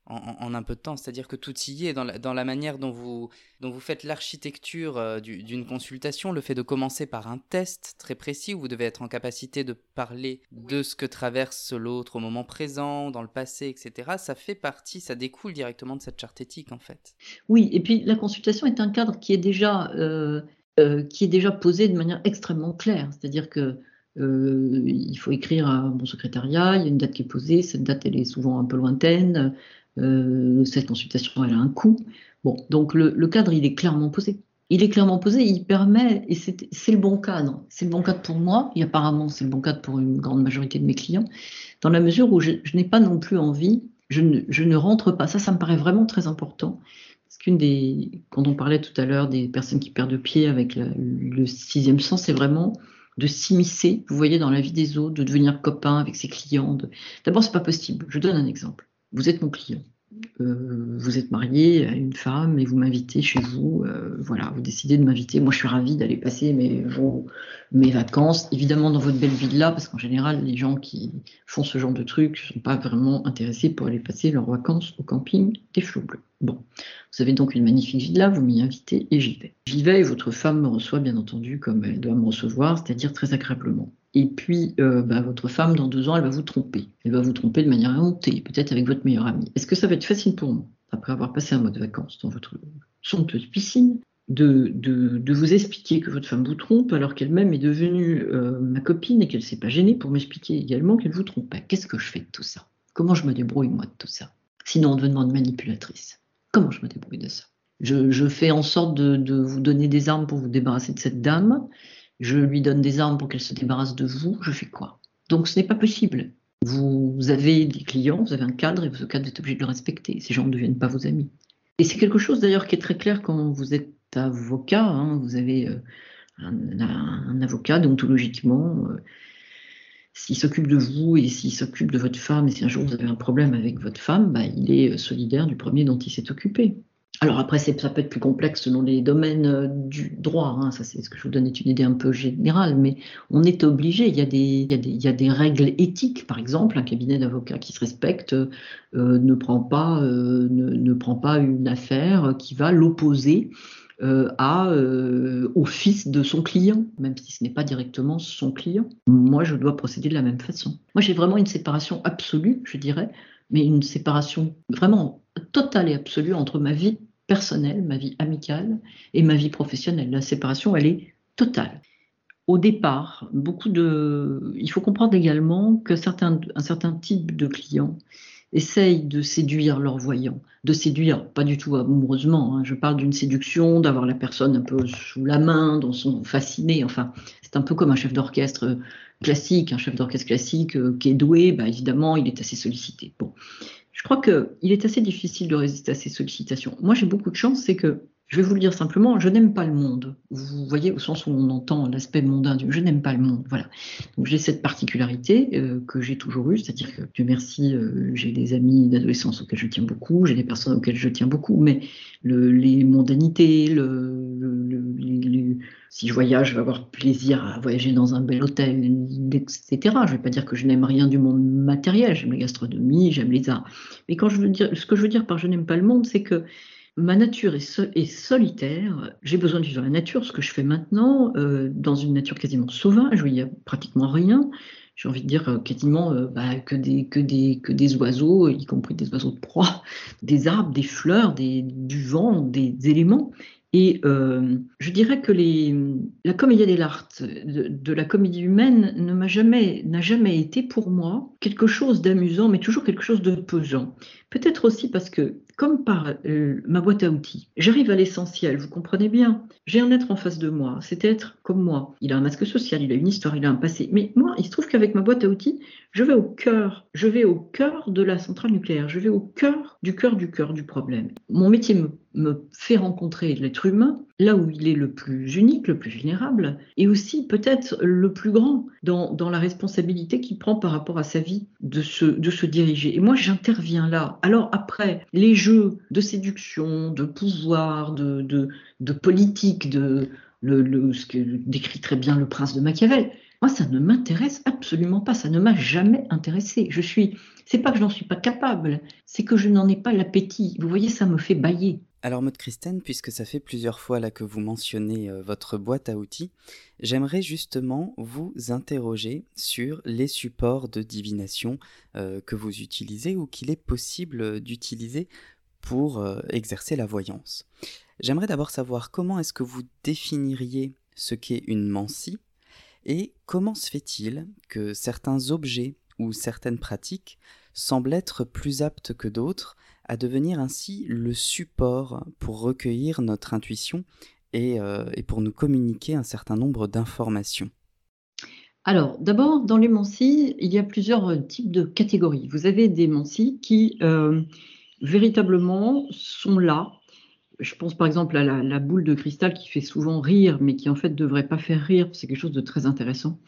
B: en, en un peu de temps. C'est-à-dire que tout y est dans la, dans la manière dont vous, dont vous faites l'architecture euh, du, d'une consultation, le fait de commencer par un test très précis où vous devez être en capacité de parler de ce que traverse l'autre au moment présent, dans le passé, et cetera. Ça fait partie, ça découle directement de cette charte éthique en fait.
C: Oui, et puis la consultation est un cadre qui est déjà, euh, euh, qui est déjà posé de manière extrêmement claire. C'est-à-dire que euh, il faut écrire à un bon secrétariat, il y a une date qui est posée, cette date elle est souvent un peu lointaine, euh, cette consultation elle a un coût. Bon, donc le, le cadre il est clairement posé. Il est clairement posé, il permet, et c'est, c'est le bon cadre. C'est le bon cadre pour moi, et apparemment c'est le bon cadre pour une grande majorité de mes clients, dans la mesure où je, je n'ai pas non plus envie, je ne, je ne rentre pas, ça ça me paraît vraiment très important. Parce qu'une des, quand on parlait tout à l'heure des personnes qui perdent pied avec la, le sixième sens, c'est vraiment de s'immiscer, vous voyez, dans la vie des autres, de devenir copain avec ses clients. De... D'abord, c'est pas possible. Je donne un exemple. Vous êtes mon client. Euh, vous êtes marié à une femme et vous m'invitez chez vous. Euh, voilà, vous décidez de m'inviter. Moi, je suis ravie d'aller passer mes, vos, mes vacances, évidemment dans votre belle villa, parce qu'en général, les gens qui font ce genre de trucs ne sont pas vraiment intéressés pour aller passer leurs vacances au camping des Flots Bleus. Bon, vous avez donc une magnifique villa, vous m'y invitez et j'y vais. J'y vais et votre femme me reçoit, bien entendu, comme elle doit me recevoir, c'est-à-dire très agréablement. Et puis, euh, bah, votre femme, dans deux ans, elle va vous tromper. Elle va vous tromper de manière éhontée, peut-être avec votre meilleur ami. Est-ce que ça va être facile pour moi, après avoir passé un mois de vacances dans votre somptueuse piscine, de, de, de vous expliquer que votre femme vous trompe alors qu'elle-même est devenue euh, ma copine et qu'elle ne s'est pas gênée pour m'expliquer également qu'elle vous trompait? Qu'est-ce que je fais de tout ça? Comment je me débrouille, moi, de tout ça? Sinon, en devenant une manipulatrice. Comment je me débrouille de ça? je, je fais en sorte de, de vous donner des armes pour vous débarrasser de cette dame. Je lui donne des armes pour qu'elle se débarrasse de vous. Je fais quoi? Donc ce n'est pas possible. Vous avez des clients, vous avez un cadre et ce cadre, vous êtes obligé de le respecter. Ces gens ne deviennent pas vos amis. Et c'est quelque chose d'ailleurs qui est très clair quand vous êtes avocat. Hein, vous avez euh, un, un avocat, donc tout logiquement, euh, s'il s'occupe de vous et s'il s'occupe de votre femme, et si un jour vous avez un problème avec votre femme, bah, il est solidaire du premier dont il s'est occupé. Alors après, c'est, ça peut être plus complexe selon les domaines du droit, hein, ça c'est ce que je vous donne est une idée un peu générale, mais on est obligé, il y a des, il y a des, il y a des règles éthiques, par exemple, un cabinet d'avocats qui se respecte euh, ne, prend pas, euh, ne, ne prend pas une affaire qui va l'opposer euh, à, euh, au fils de son client, même si ce n'est pas directement son client. Moi, je dois procéder de la même façon. Moi, j'ai vraiment une séparation absolue, je dirais, mais une séparation vraiment totale et absolue entre ma vie personnelle, ma vie amicale et ma vie professionnelle. La séparation, elle est totale. Au départ, beaucoup de... il faut comprendre également que certains, un certain type de clients essayent de séduire leurs voyants, de séduire, pas du tout amoureusement, hein. Je parle d'une séduction, d'avoir la personne un peu sous la main, dont sont fascinés, enfin, c'est un peu comme un chef d'orchestre classique, un chef d'orchestre classique euh, qui est doué, bah, évidemment, il est assez sollicité. Bon. Je crois qu'il est assez difficile de résister à ces sollicitations. Moi, j'ai beaucoup de chance, c'est que, je vais vous le dire simplement, je n'aime pas le monde. Vous voyez, au sens où on entend l'aspect mondain du « je n'aime pas le monde ». Voilà. Donc j'ai cette particularité euh, que j'ai toujours eue, c'est-à-dire que, Dieu merci, euh, j'ai des amis d'adolescence auxquels je tiens beaucoup, j'ai des personnes auxquelles je tiens beaucoup, mais le, les mondanités, le, le, le, les, les, si je voyage, je vais avoir plaisir à voyager dans un bel hôtel, et cetera. Je ne vais pas dire que je n'aime rien du monde matériel, j'aime la gastronomie, j'aime les arts. Mais quand je veux dire, ce que je veux dire par « je n'aime pas le monde », c'est que ma nature est, so- est solitaire, j'ai besoin de vivre dans la nature, ce que je fais maintenant, euh, dans une nature quasiment sauvage, où il n'y a pratiquement rien, j'ai envie de dire euh, quasiment euh, bah, que, des, que, des, que des oiseaux, y compris des oiseaux de proie, des arbres, des fleurs, des, du vent, des éléments. Et euh, je dirais que les, la comédie dell'arte de, de la comédie humaine ne m'a jamais, n'a jamais été pour moi quelque chose d'amusant, mais toujours quelque chose de pesant. Peut-être aussi parce que, comme par euh, ma boîte à outils, j'arrive à l'essentiel, vous comprenez bien. J'ai un être en face de moi, cet être comme moi. Il a un masque social, il a une histoire, il a un passé. Mais moi, il se trouve qu'avec ma boîte à outils, je vais au cœur, je vais au cœur de la centrale nucléaire, je vais au cœur du cœur du cœur du problème. Mon métier me, me fait rencontrer l'être humain là où il est le plus unique, le plus vulnérable, et aussi peut-être le plus grand dans, dans la responsabilité qu'il prend par rapport à sa vie de se, de se diriger. Et moi, j'interviens là. Alors après, les jeux de séduction, de pouvoir, de, de, de politique, de le, le, ce que décrit très bien le prince de Machiavel, moi, ça ne m'intéresse absolument pas, ça ne m'a jamais intéressé. Je suis C'est pas que je n'en suis pas capable, c'est que je n'en ai pas l'appétit. Vous voyez, ça me fait bâiller.
B: Alors Maud Christine, puisque ça fait plusieurs fois là que vous mentionnez euh, votre boîte à outils, j'aimerais justement vous interroger sur les supports de divination euh, que vous utilisez ou qu'il est possible d'utiliser pour euh, exercer la voyance. J'aimerais d'abord savoir comment est-ce que vous définiriez ce qu'est une mancie et comment se fait-il que certains objets ou certaines pratiques semblent être plus aptes que d'autres à devenir ainsi le support pour recueillir notre intuition et, euh, et pour nous communiquer un certain nombre d'informations.
C: Alors, d'abord, dans les mancies, il y a plusieurs types de catégories. Vous avez des mancies qui, euh, véritablement, sont là. Je pense par exemple à la, la boule de cristal qui fait souvent rire, mais qui en fait ne devrait pas faire rire. C'est quelque chose de très intéressant.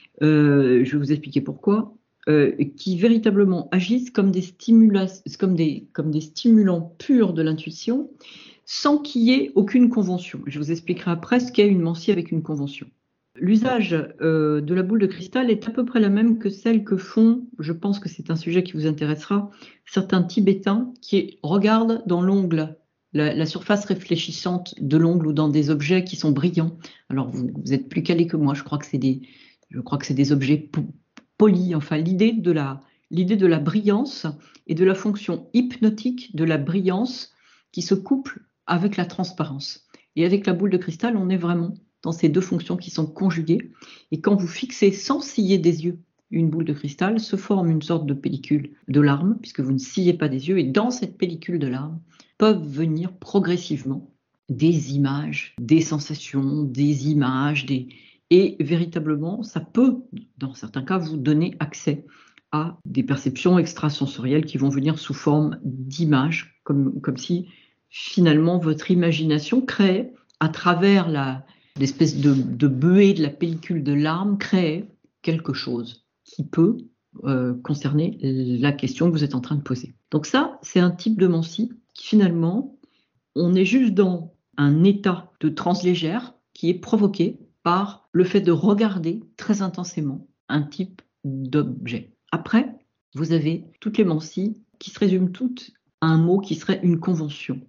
C: Euh, je vais vous expliquer pourquoi. Euh, qui véritablement agissent comme des, comme, des, comme des stimulants purs de l'intuition, sans qu'il y ait aucune convention. Je vous expliquerai après ce qu'est une mancie avec une convention. L'usage euh, de la boule de cristal est à peu près la même que celle que font, je pense que c'est un sujet qui vous intéressera, certains Tibétains qui regardent dans l'ongle, la, la surface réfléchissante de l'ongle ou dans des objets qui sont brillants. Alors vous, vous êtes plus calé que moi, je crois que c'est des, je crois que c'est des objets polis. Enfin, l'idée de la, l'idée de la brillance et de la fonction hypnotique de la brillance qui se couple avec la transparence. Et avec la boule de cristal, on est vraiment dans ces deux fonctions qui sont conjuguées. Et quand vous fixez sans scier des yeux une boule de cristal, se forme une sorte de pellicule de larmes, puisque vous ne sciez pas des yeux. Et dans cette pellicule de larmes peuvent venir progressivement des images, des sensations, des images, des... et véritablement, ça peut, dans certains cas, vous donner accès à des perceptions extrasensorielles qui vont venir sous forme d'images, comme, comme si finalement votre imagination créait, à travers la, l'espèce de, de buée de la pellicule de larmes, créait quelque chose qui peut euh, concerner la question que vous êtes en train de poser. Donc ça, c'est un type de mancie qui finalement, on est juste dans un état de transe légère qui est provoqué par le fait de regarder très intensément un type d'objet. Après, vous avez toutes les mancies qui se résument toutes à un mot qui serait une convention.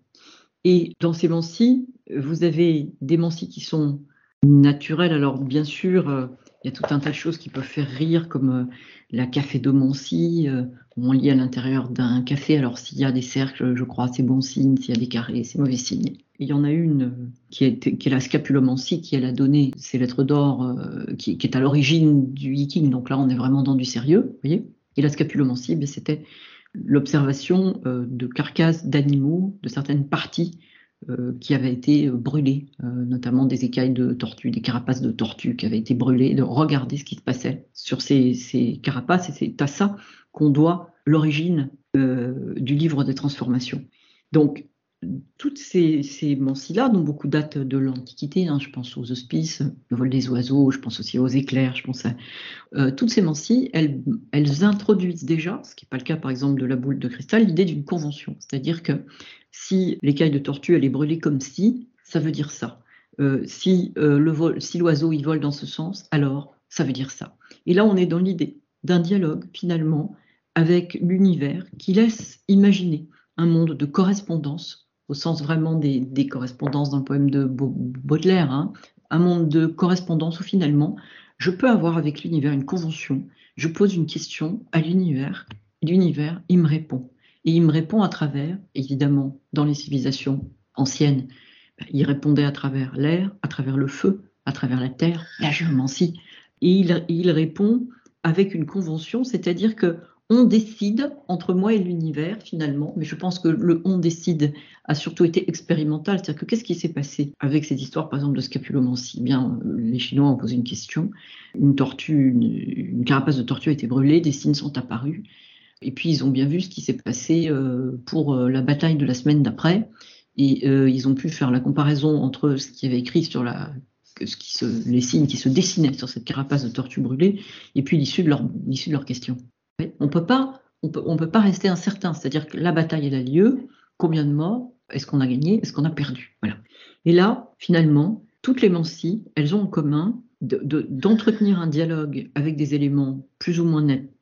C: Et dans ces mancies, vous avez des mancies qui sont naturelles. Alors bien sûr, euh, il y a tout un tas de choses qui peuvent faire rire, comme euh, la cafédomancie. Euh, on lit à l'intérieur d'un café. Alors s'il y a des cercles, je crois, c'est bon signe. S'il y a des carrés, c'est mauvais signe. Il y en a une qui est, qui est la scapulomancie, qui elle a donné ces lettres d'or, euh, qui, qui est à l'origine du Yiking. Donc là, on est vraiment dans du sérieux, vous voyez. Et la scapulomancie, ben, c'était l'observation euh, de carcasses d'animaux, de certaines parties euh, qui avaient été brûlées, euh, notamment des écailles de tortues, des carapaces de tortues qui avaient été brûlées, de regarder ce qui se passait sur ces, ces carapaces. Et c'est à ça qu'on doit l'origine euh, du livre des transformations. Donc, toutes ces, ces mancies-là, dont beaucoup datent de l'Antiquité, hein, je pense aux hospices, le vol des oiseaux, je pense aussi aux éclairs, je pense à euh, toutes ces mancies, elles, elles introduisent déjà, ce qui n'est pas le cas par exemple de la boule de cristal, l'idée d'une convention. C'est-à-dire que si l'écaille de tortue elle est brûlée comme si, ça veut dire ça. Euh, si, euh, le vol, si l'oiseau il vole dans ce sens, alors ça veut dire ça. Et là on est dans l'idée d'un dialogue finalement avec l'univers qui laisse imaginer un monde de correspondance, au sens vraiment des, des correspondances dans le poème de Baudelaire, hein, un monde de correspondance où finalement je peux avoir avec l'univers une convention, je pose une question à l'univers, l'univers il me répond. Et il me répond à travers, évidemment, dans les civilisations anciennes, il répondait à travers l'air, à travers le feu, à travers la terre, la géomancie. Et il, il répond avec une convention, c'est-à-dire que on décide entre moi et l'univers finalement, mais je pense que le on décide a surtout été expérimental, c'est-à-dire que qu'est-ce qui s'est passé avec cette histoire par exemple de scapulomancie? Eh bien, les Chinois ont posé une question, une tortue, une, une carapace de tortue a été brûlée, des signes sont apparus, et puis ils ont bien vu ce qui s'est passé euh, pour euh, la bataille de la semaine d'après, et euh, ils ont pu faire la comparaison entre ce qui avait écrit sur la ce qui se, les signes qui se dessinaient sur cette carapace de tortue brûlée, et puis l'issue de leur, l'issue de leur question. On peut pas, on peut, on peut pas rester incertain, c'est-à-dire que la bataille elle a lieu, combien de morts, est-ce qu'on a gagné, est-ce qu'on a perdu, voilà. Et là, finalement, toutes les mancies, elles ont en commun de, de, d'entretenir un dialogue avec des éléments plus ou moins nets,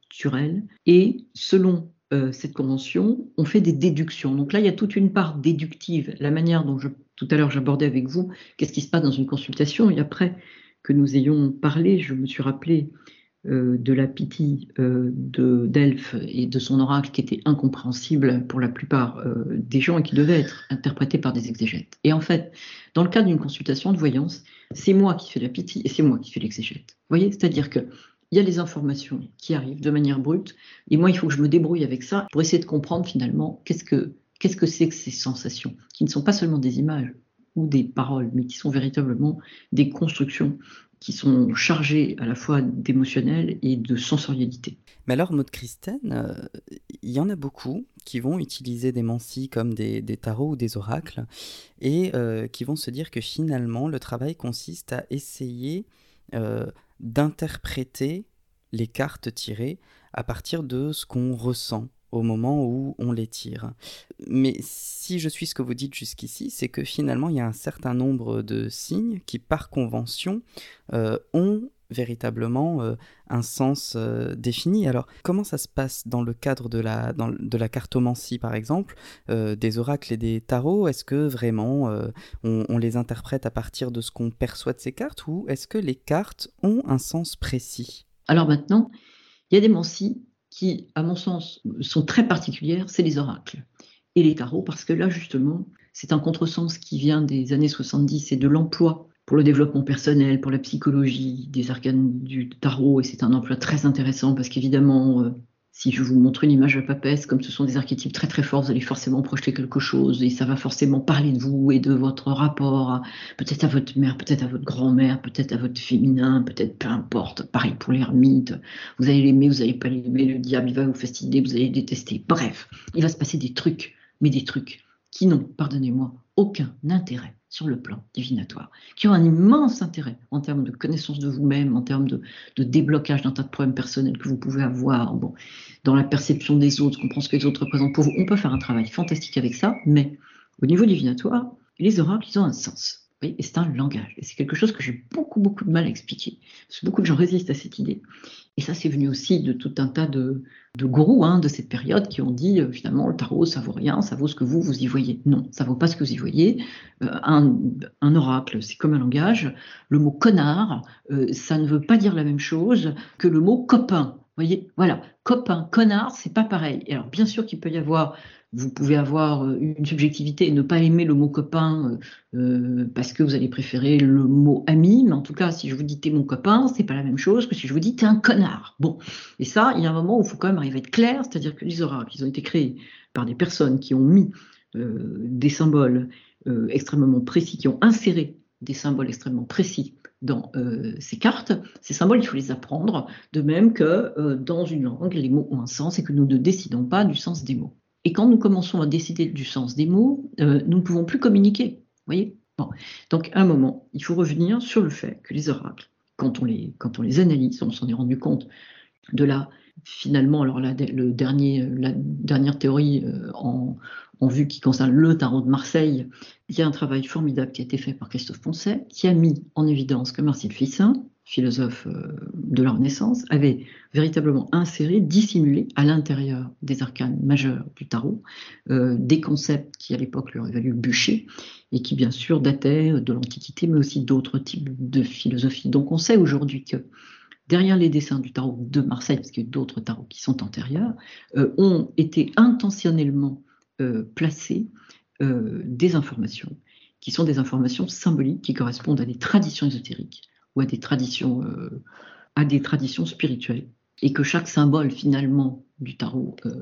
C: sur elle, et selon euh, cette convention, on fait des déductions. Donc là, il y a toute une part déductive, la manière dont je, tout à l'heure j'abordais avec vous, qu'est-ce qui se passe dans une consultation, et après que nous ayons parlé, je me suis rappelé euh, de la Pythie euh, de Delphes et de son oracle qui était incompréhensible pour la plupart euh, des gens et qui devait être interprété par des exégètes. Et en fait, dans le cadre d'une consultation de voyance, c'est moi qui fais la Pythie et c'est moi qui fais l'exégète. Vous voyez, c'est-à-dire que il y a les informations qui arrivent de manière brute, et moi, il faut que je me débrouille avec ça pour essayer de comprendre finalement qu'est-ce que qu'est-ce que c'est que ces sensations, qui ne sont pas seulement des images ou des paroles, mais qui sont véritablement des constructions qui sont chargées à la fois d'émotionnel et de sensorialité.
B: Mais alors, Maud Christine, euh, il y en a beaucoup qui vont utiliser des mancies comme des, des tarots ou des oracles, et euh, qui vont se dire que finalement, le travail consiste à essayer euh, d'interpréter les cartes tirées à partir de ce qu'on ressent au moment où on les tire. Mais si je suis ce que vous dites jusqu'ici, c'est que finalement il y a un certain nombre de signes qui par convention euh, ont véritablement euh, un sens euh, défini. Alors comment ça se passe dans le cadre de la, dans, de la cartomancie par exemple, euh, des oracles et des tarots? Est-ce que vraiment euh, on, on les interprète à partir de ce qu'on perçoit de ces cartes, ou est-ce que les cartes ont un sens précis?
C: Alors maintenant, il y a des mancies qui, à mon sens, sont très particulières, c'est les oracles et les tarots, parce que là, justement, c'est un contresens qui vient des années soixante-dix et de l'emploi pour le développement personnel, pour la psychologie des arcanes du tarot, et c'est un emploi très intéressant parce qu'évidemment, euh, si je vous montre une image à papesse, comme ce sont des archétypes très très forts, vous allez forcément projeter quelque chose et ça va forcément parler de vous et de votre rapport à, peut-être à votre mère, peut-être à votre grand-mère, peut-être à votre féminin, peut-être peu importe. Pareil pour l'ermite, vous allez l'aimer, vous n'allez pas l'aimer, le diable il va vous fastidie, vous allez le détester. Bref, il va se passer des trucs, mais des trucs qui n'ont, pardonnez-moi, aucun intérêt sur le plan divinatoire, qui ont un immense intérêt en termes de connaissance de vous-même, en termes de, de déblocage d'un tas de problèmes personnels que vous pouvez avoir, bon, dans la perception des autres, comprendre ce que les autres représentent pour vous. On peut faire un travail fantastique avec ça, mais au niveau divinatoire, les oracles, ils ont un sens. Oui, et c'est un langage. Et c'est quelque chose que j'ai beaucoup, beaucoup de mal à expliquer. Parce que beaucoup de gens résistent à cette idée. Et ça, c'est venu aussi de tout un tas de, de gourous hein, de cette période qui ont dit, euh, finalement, le tarot, ça vaut rien, ça vaut ce que vous, vous y voyez. Non, ça vaut pas ce que vous y voyez. Euh, un, un oracle, c'est comme un langage. Le mot connard, euh, ça ne veut pas dire la même chose que le mot copain. Vous voyez, voilà, copain, connard, c'est pas pareil. Et alors, bien sûr qu'il peut y avoir... Vous pouvez avoir une subjectivité et ne pas aimer le mot copain euh, parce que vous allez préférer le mot ami, mais en tout cas, si je vous dis t'es mon copain, c'est pas la même chose que si je vous dis t'es un connard. Bon, et ça, il y a un moment où il faut quand même arriver à être clair, c'est-à-dire que les oracles, ils ont été créés par des personnes qui ont mis euh, des symboles euh, extrêmement précis, qui ont inséré des symboles extrêmement précis dans euh, ces cartes. Ces symboles, il faut les apprendre, de même que euh, dans une langue, les mots ont un sens et que nous ne décidons pas du sens des mots. Et quand nous commençons à décider du sens des mots, euh, nous ne pouvons plus communiquer. Voyez bon. Donc, à un moment, il faut revenir sur le fait que les oracles, quand on les, quand on les analyse, on s'en est rendu compte de la, finalement, alors la, le dernier, la dernière théorie euh, en, en vue qui concerne le tarot de Marseille, il y a un travail formidable qui a été fait par Christophe Poncet, qui a mis en évidence que Marcille Fissin, philosophe de la Renaissance, avait véritablement inséré, dissimulé à l'intérieur des arcanes majeurs du tarot euh, des concepts qui à l'époque lui auraient valu bûcher et qui bien sûr dataient de l'Antiquité mais aussi d'autres types de philosophie. Donc on sait aujourd'hui que derrière les dessins du tarot de Marseille, parce qu'il y a d'autres tarots qui sont antérieurs, euh, ont été intentionnellement euh, placées euh, des informations qui sont des informations symboliques qui correspondent à des traditions ésotériques ou à des traditions, euh, à des traditions spirituelles, et que chaque symbole finalement du tarot euh,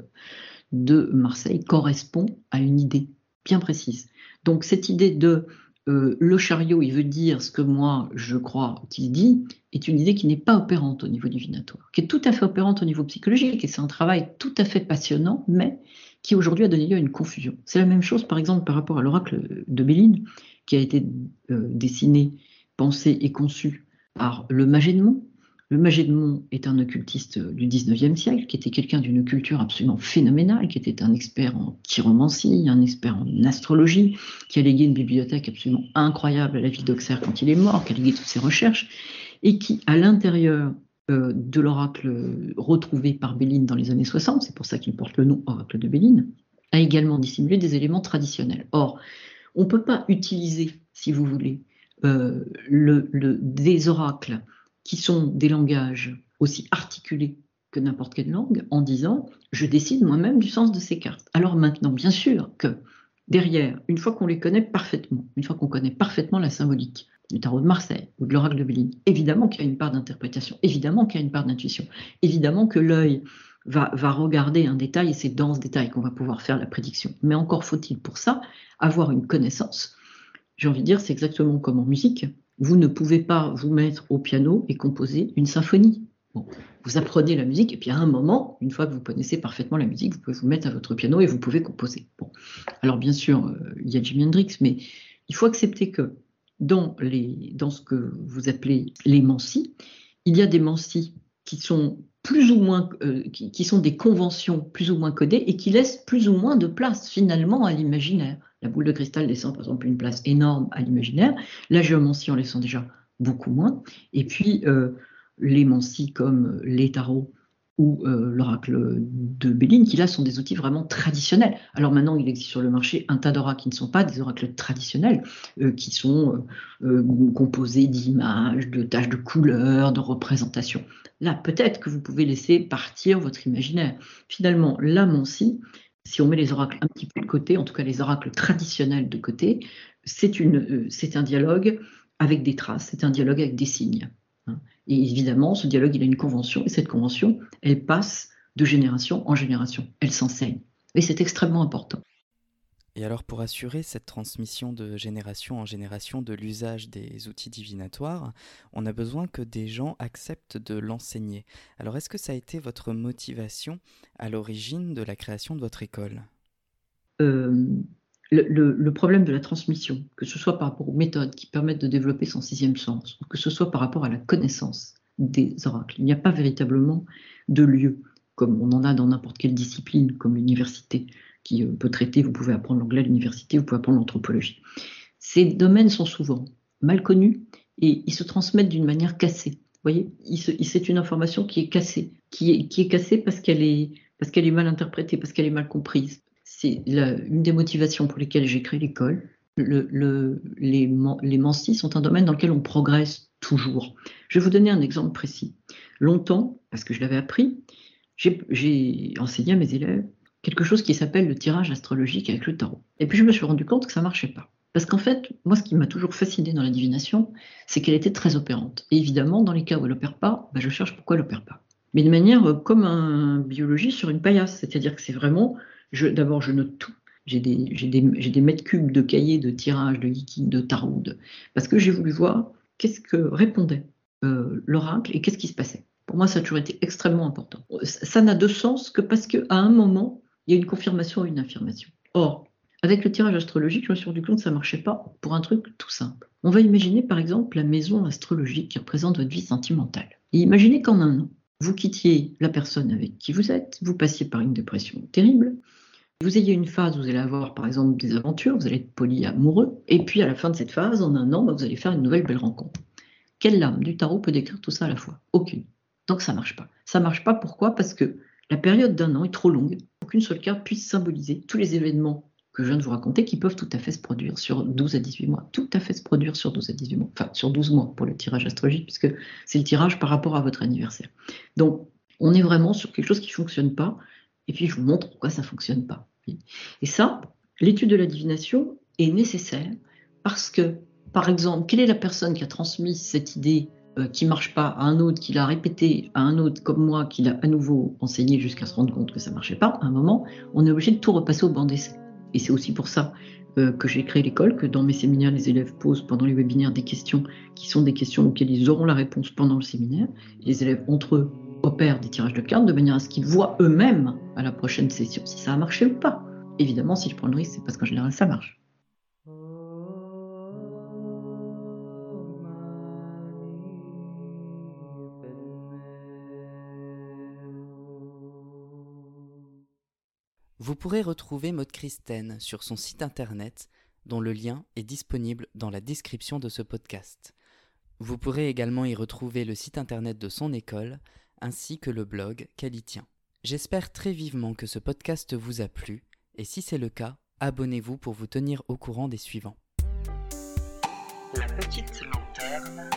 C: de Marseille correspond à une idée bien précise. Donc cette idée de euh, le chariot, il veut dire ce que moi je crois qu'il dit, est une idée qui n'est pas opérante au niveau divinatoire, qui est tout à fait opérante au niveau psychologique, et c'est un travail tout à fait passionnant, mais qui aujourd'hui a donné lieu à une confusion. C'est la même chose par exemple par rapport à l'oracle de Béline, qui a été euh, dessiné, pensé et conçu par le Magédemont. Le Magédemont est un occultiste du dix-neuvième siècle, qui était quelqu'un d'une culture absolument phénoménale, qui était un expert en chiromancie, un expert en astrologie, qui a légué une bibliothèque absolument incroyable à la ville d'Auxerre quand il est mort, qui a légué toutes ses recherches, et qui, à l'intérieur euh, de l'oracle retrouvé par Béline dans les années soixante, c'est pour ça qu'il porte le nom oracle de Béline, a également dissimulé des éléments traditionnels. Or, on ne peut pas utiliser, si vous voulez, euh, le, le, des oracles qui sont des langages aussi articulés que n'importe quelle langue en disant « je décide moi-même du sens de ces cartes ». Alors maintenant, bien sûr que derrière, une fois qu'on les connaît parfaitement, une fois qu'on connaît parfaitement la symbolique du tarot de Marseille ou de l'oracle de Béline, évidemment qu'il y a une part d'interprétation, évidemment qu'il y a une part d'intuition, évidemment que l'œil va, va regarder un détail et c'est dans ce détail qu'on va pouvoir faire la prédiction. Mais encore faut-il pour ça avoir une connaissance. J'ai envie de dire, c'est exactement comme en musique. Vous ne pouvez pas vous mettre au piano et composer une symphonie. Bon, vous apprenez la musique et puis à un moment, une fois que vous connaissez parfaitement la musique, vous pouvez vous mettre à votre piano et vous pouvez composer. Bon. Alors bien sûr, euh, il y a Jimi Hendrix, mais il faut accepter que dans, les, dans ce que vous appelez les mancies, il y a des mancies qui sont plus ou moins, euh, qui, qui sont des conventions plus ou moins codées et qui laissent plus ou moins de place finalement à l'imaginaire. La boule de cristal laissant par exemple une place énorme à l'imaginaire, la géomancie en laissant déjà beaucoup moins, et puis euh, les mancies comme les tarots ou euh, l'oracle de Béline, qui là sont des outils vraiment traditionnels. Alors maintenant, il existe sur le marché un tas d'oracles qui ne sont pas des oracles traditionnels, euh, qui sont euh, euh, composés d'images, de taches de couleurs, de représentations. Là, peut-être que vous pouvez laisser partir votre imaginaire. Finalement, la mancie, si on met les oracles un petit peu de côté, en tout cas les oracles traditionnels de côté, c'est une, euh, c'est un dialogue avec des traces, c'est un dialogue avec des signes. Hein. Et évidemment, ce dialogue, il a une convention, et cette convention, elle passe de génération en génération, elle s'enseigne. Et c'est extrêmement important.
B: Et alors pour assurer cette transmission de génération en génération de l'usage des outils divinatoires, on a besoin que des gens acceptent de l'enseigner. Alors est-ce que ça a été votre motivation à l'origine de la création de votre école ?
C: euh, le, le, le problème de la transmission, que ce soit par rapport aux méthodes qui permettent de développer son sixième sens, ou que ce soit par rapport à la connaissance des oracles, il n'y a pas véritablement de lieu, comme on en a dans n'importe quelle discipline, comme l'université, qui peut traiter, vous pouvez apprendre l'anglais à l'université, vous pouvez apprendre l'anthropologie. Ces domaines sont souvent mal connus et ils se transmettent d'une manière cassée. Vous voyez, c'est une information qui est cassée, qui est, qui est cassée parce qu'elle est, parce qu'elle est mal interprétée, parce qu'elle est mal comprise. C'est la, une des motivations pour lesquelles j'ai créé l'école. Le, le, les, les mancies sont un domaine dans lequel on progresse toujours. Je vais vous donner un exemple précis. Longtemps, parce que je l'avais appris, j'ai enseigné à mes élèves quelque chose qui s'appelle le tirage astrologique avec le tarot. Et puis je me suis rendu compte que ça ne marchait pas. Parce qu'en fait, moi, ce qui m'a toujours fasciné dans la divination, c'est qu'elle était très opérante. Et évidemment, dans les cas où elle n'opère pas, bah, je cherche pourquoi elle n'opère pas. Mais de manière euh, comme un biologiste sur une paillasse. C'est-à-dire que c'est vraiment, d'abord, je note tout. J'ai des, des, des mètres cubes de cahiers de tirage, de liquide, de tarot. De... Parce que j'ai voulu voir qu'est-ce que répondait euh, l'oracle et qu'est-ce qui se passait. Pour moi, ça a toujours été extrêmement important. Ça n'a de sens que parce qu'à un moment, il y a une confirmation ou une affirmation. Or, avec le tirage astrologique, je me suis rendu compte que ça ne marchait pas pour un truc tout simple. On va imaginer par exemple la maison astrologique qui représente votre vie sentimentale. Et imaginez qu'en un an, vous quittiez la personne avec qui vous êtes, vous passiez par une dépression terrible, vous ayez une phase où vous allez avoir par exemple des aventures, vous allez être polyamoureux, et puis à la fin de cette phase, en un an, bah, vous allez faire une nouvelle belle rencontre. Quelle lame du tarot peut décrire tout ça à la fois? Aucune. Donc ça ne marche pas. Ça ne marche pas, pourquoi? Parce que la période d'un an est trop longue pour qu'une seule carte puisse symboliser tous les événements que je viens de vous raconter qui peuvent tout à fait se produire sur douze à dix-huit mois. Tout à fait se produire sur douze à dix-huit mois. Enfin, sur douze mois pour le tirage astrologique, puisque c'est le tirage par rapport à votre anniversaire. Donc, on est vraiment sur quelque chose qui ne fonctionne pas. Et puis, je vous montre pourquoi ça ne fonctionne pas. Et ça, l'étude de la divination est nécessaire parce que, par exemple, quelle est la personne qui a transmis cette idée qui ne marche pas à un autre, qui l'a répété à un autre comme moi, qui l'a à nouveau enseigné jusqu'à se rendre compte que ça ne marchait pas, à un moment, on est obligé de tout repasser au banc d'essai. Et c'est aussi pour ça euh, que j'ai créé l'école, que dans mes séminaires, les élèves posent pendant les webinaires des questions qui sont des questions auxquelles ils auront la réponse pendant le séminaire. Et les élèves, entre eux, opèrent des tirages de cartes de manière à ce qu'ils voient eux-mêmes à la prochaine session si ça a marché ou pas. Évidemment, si je prends le risque, c'est parce qu'en général, ça marche.
B: Vous pourrez retrouver Maud Christen sur son site internet, dont le lien est disponible dans la description de ce podcast. Vous pourrez également y retrouver le site internet de son école, ainsi que le blog qu'elle y tient. J'espère très vivement que ce podcast vous a plu, et si c'est le cas, abonnez-vous pour vous tenir au courant des suivants.
A: La petite lanterne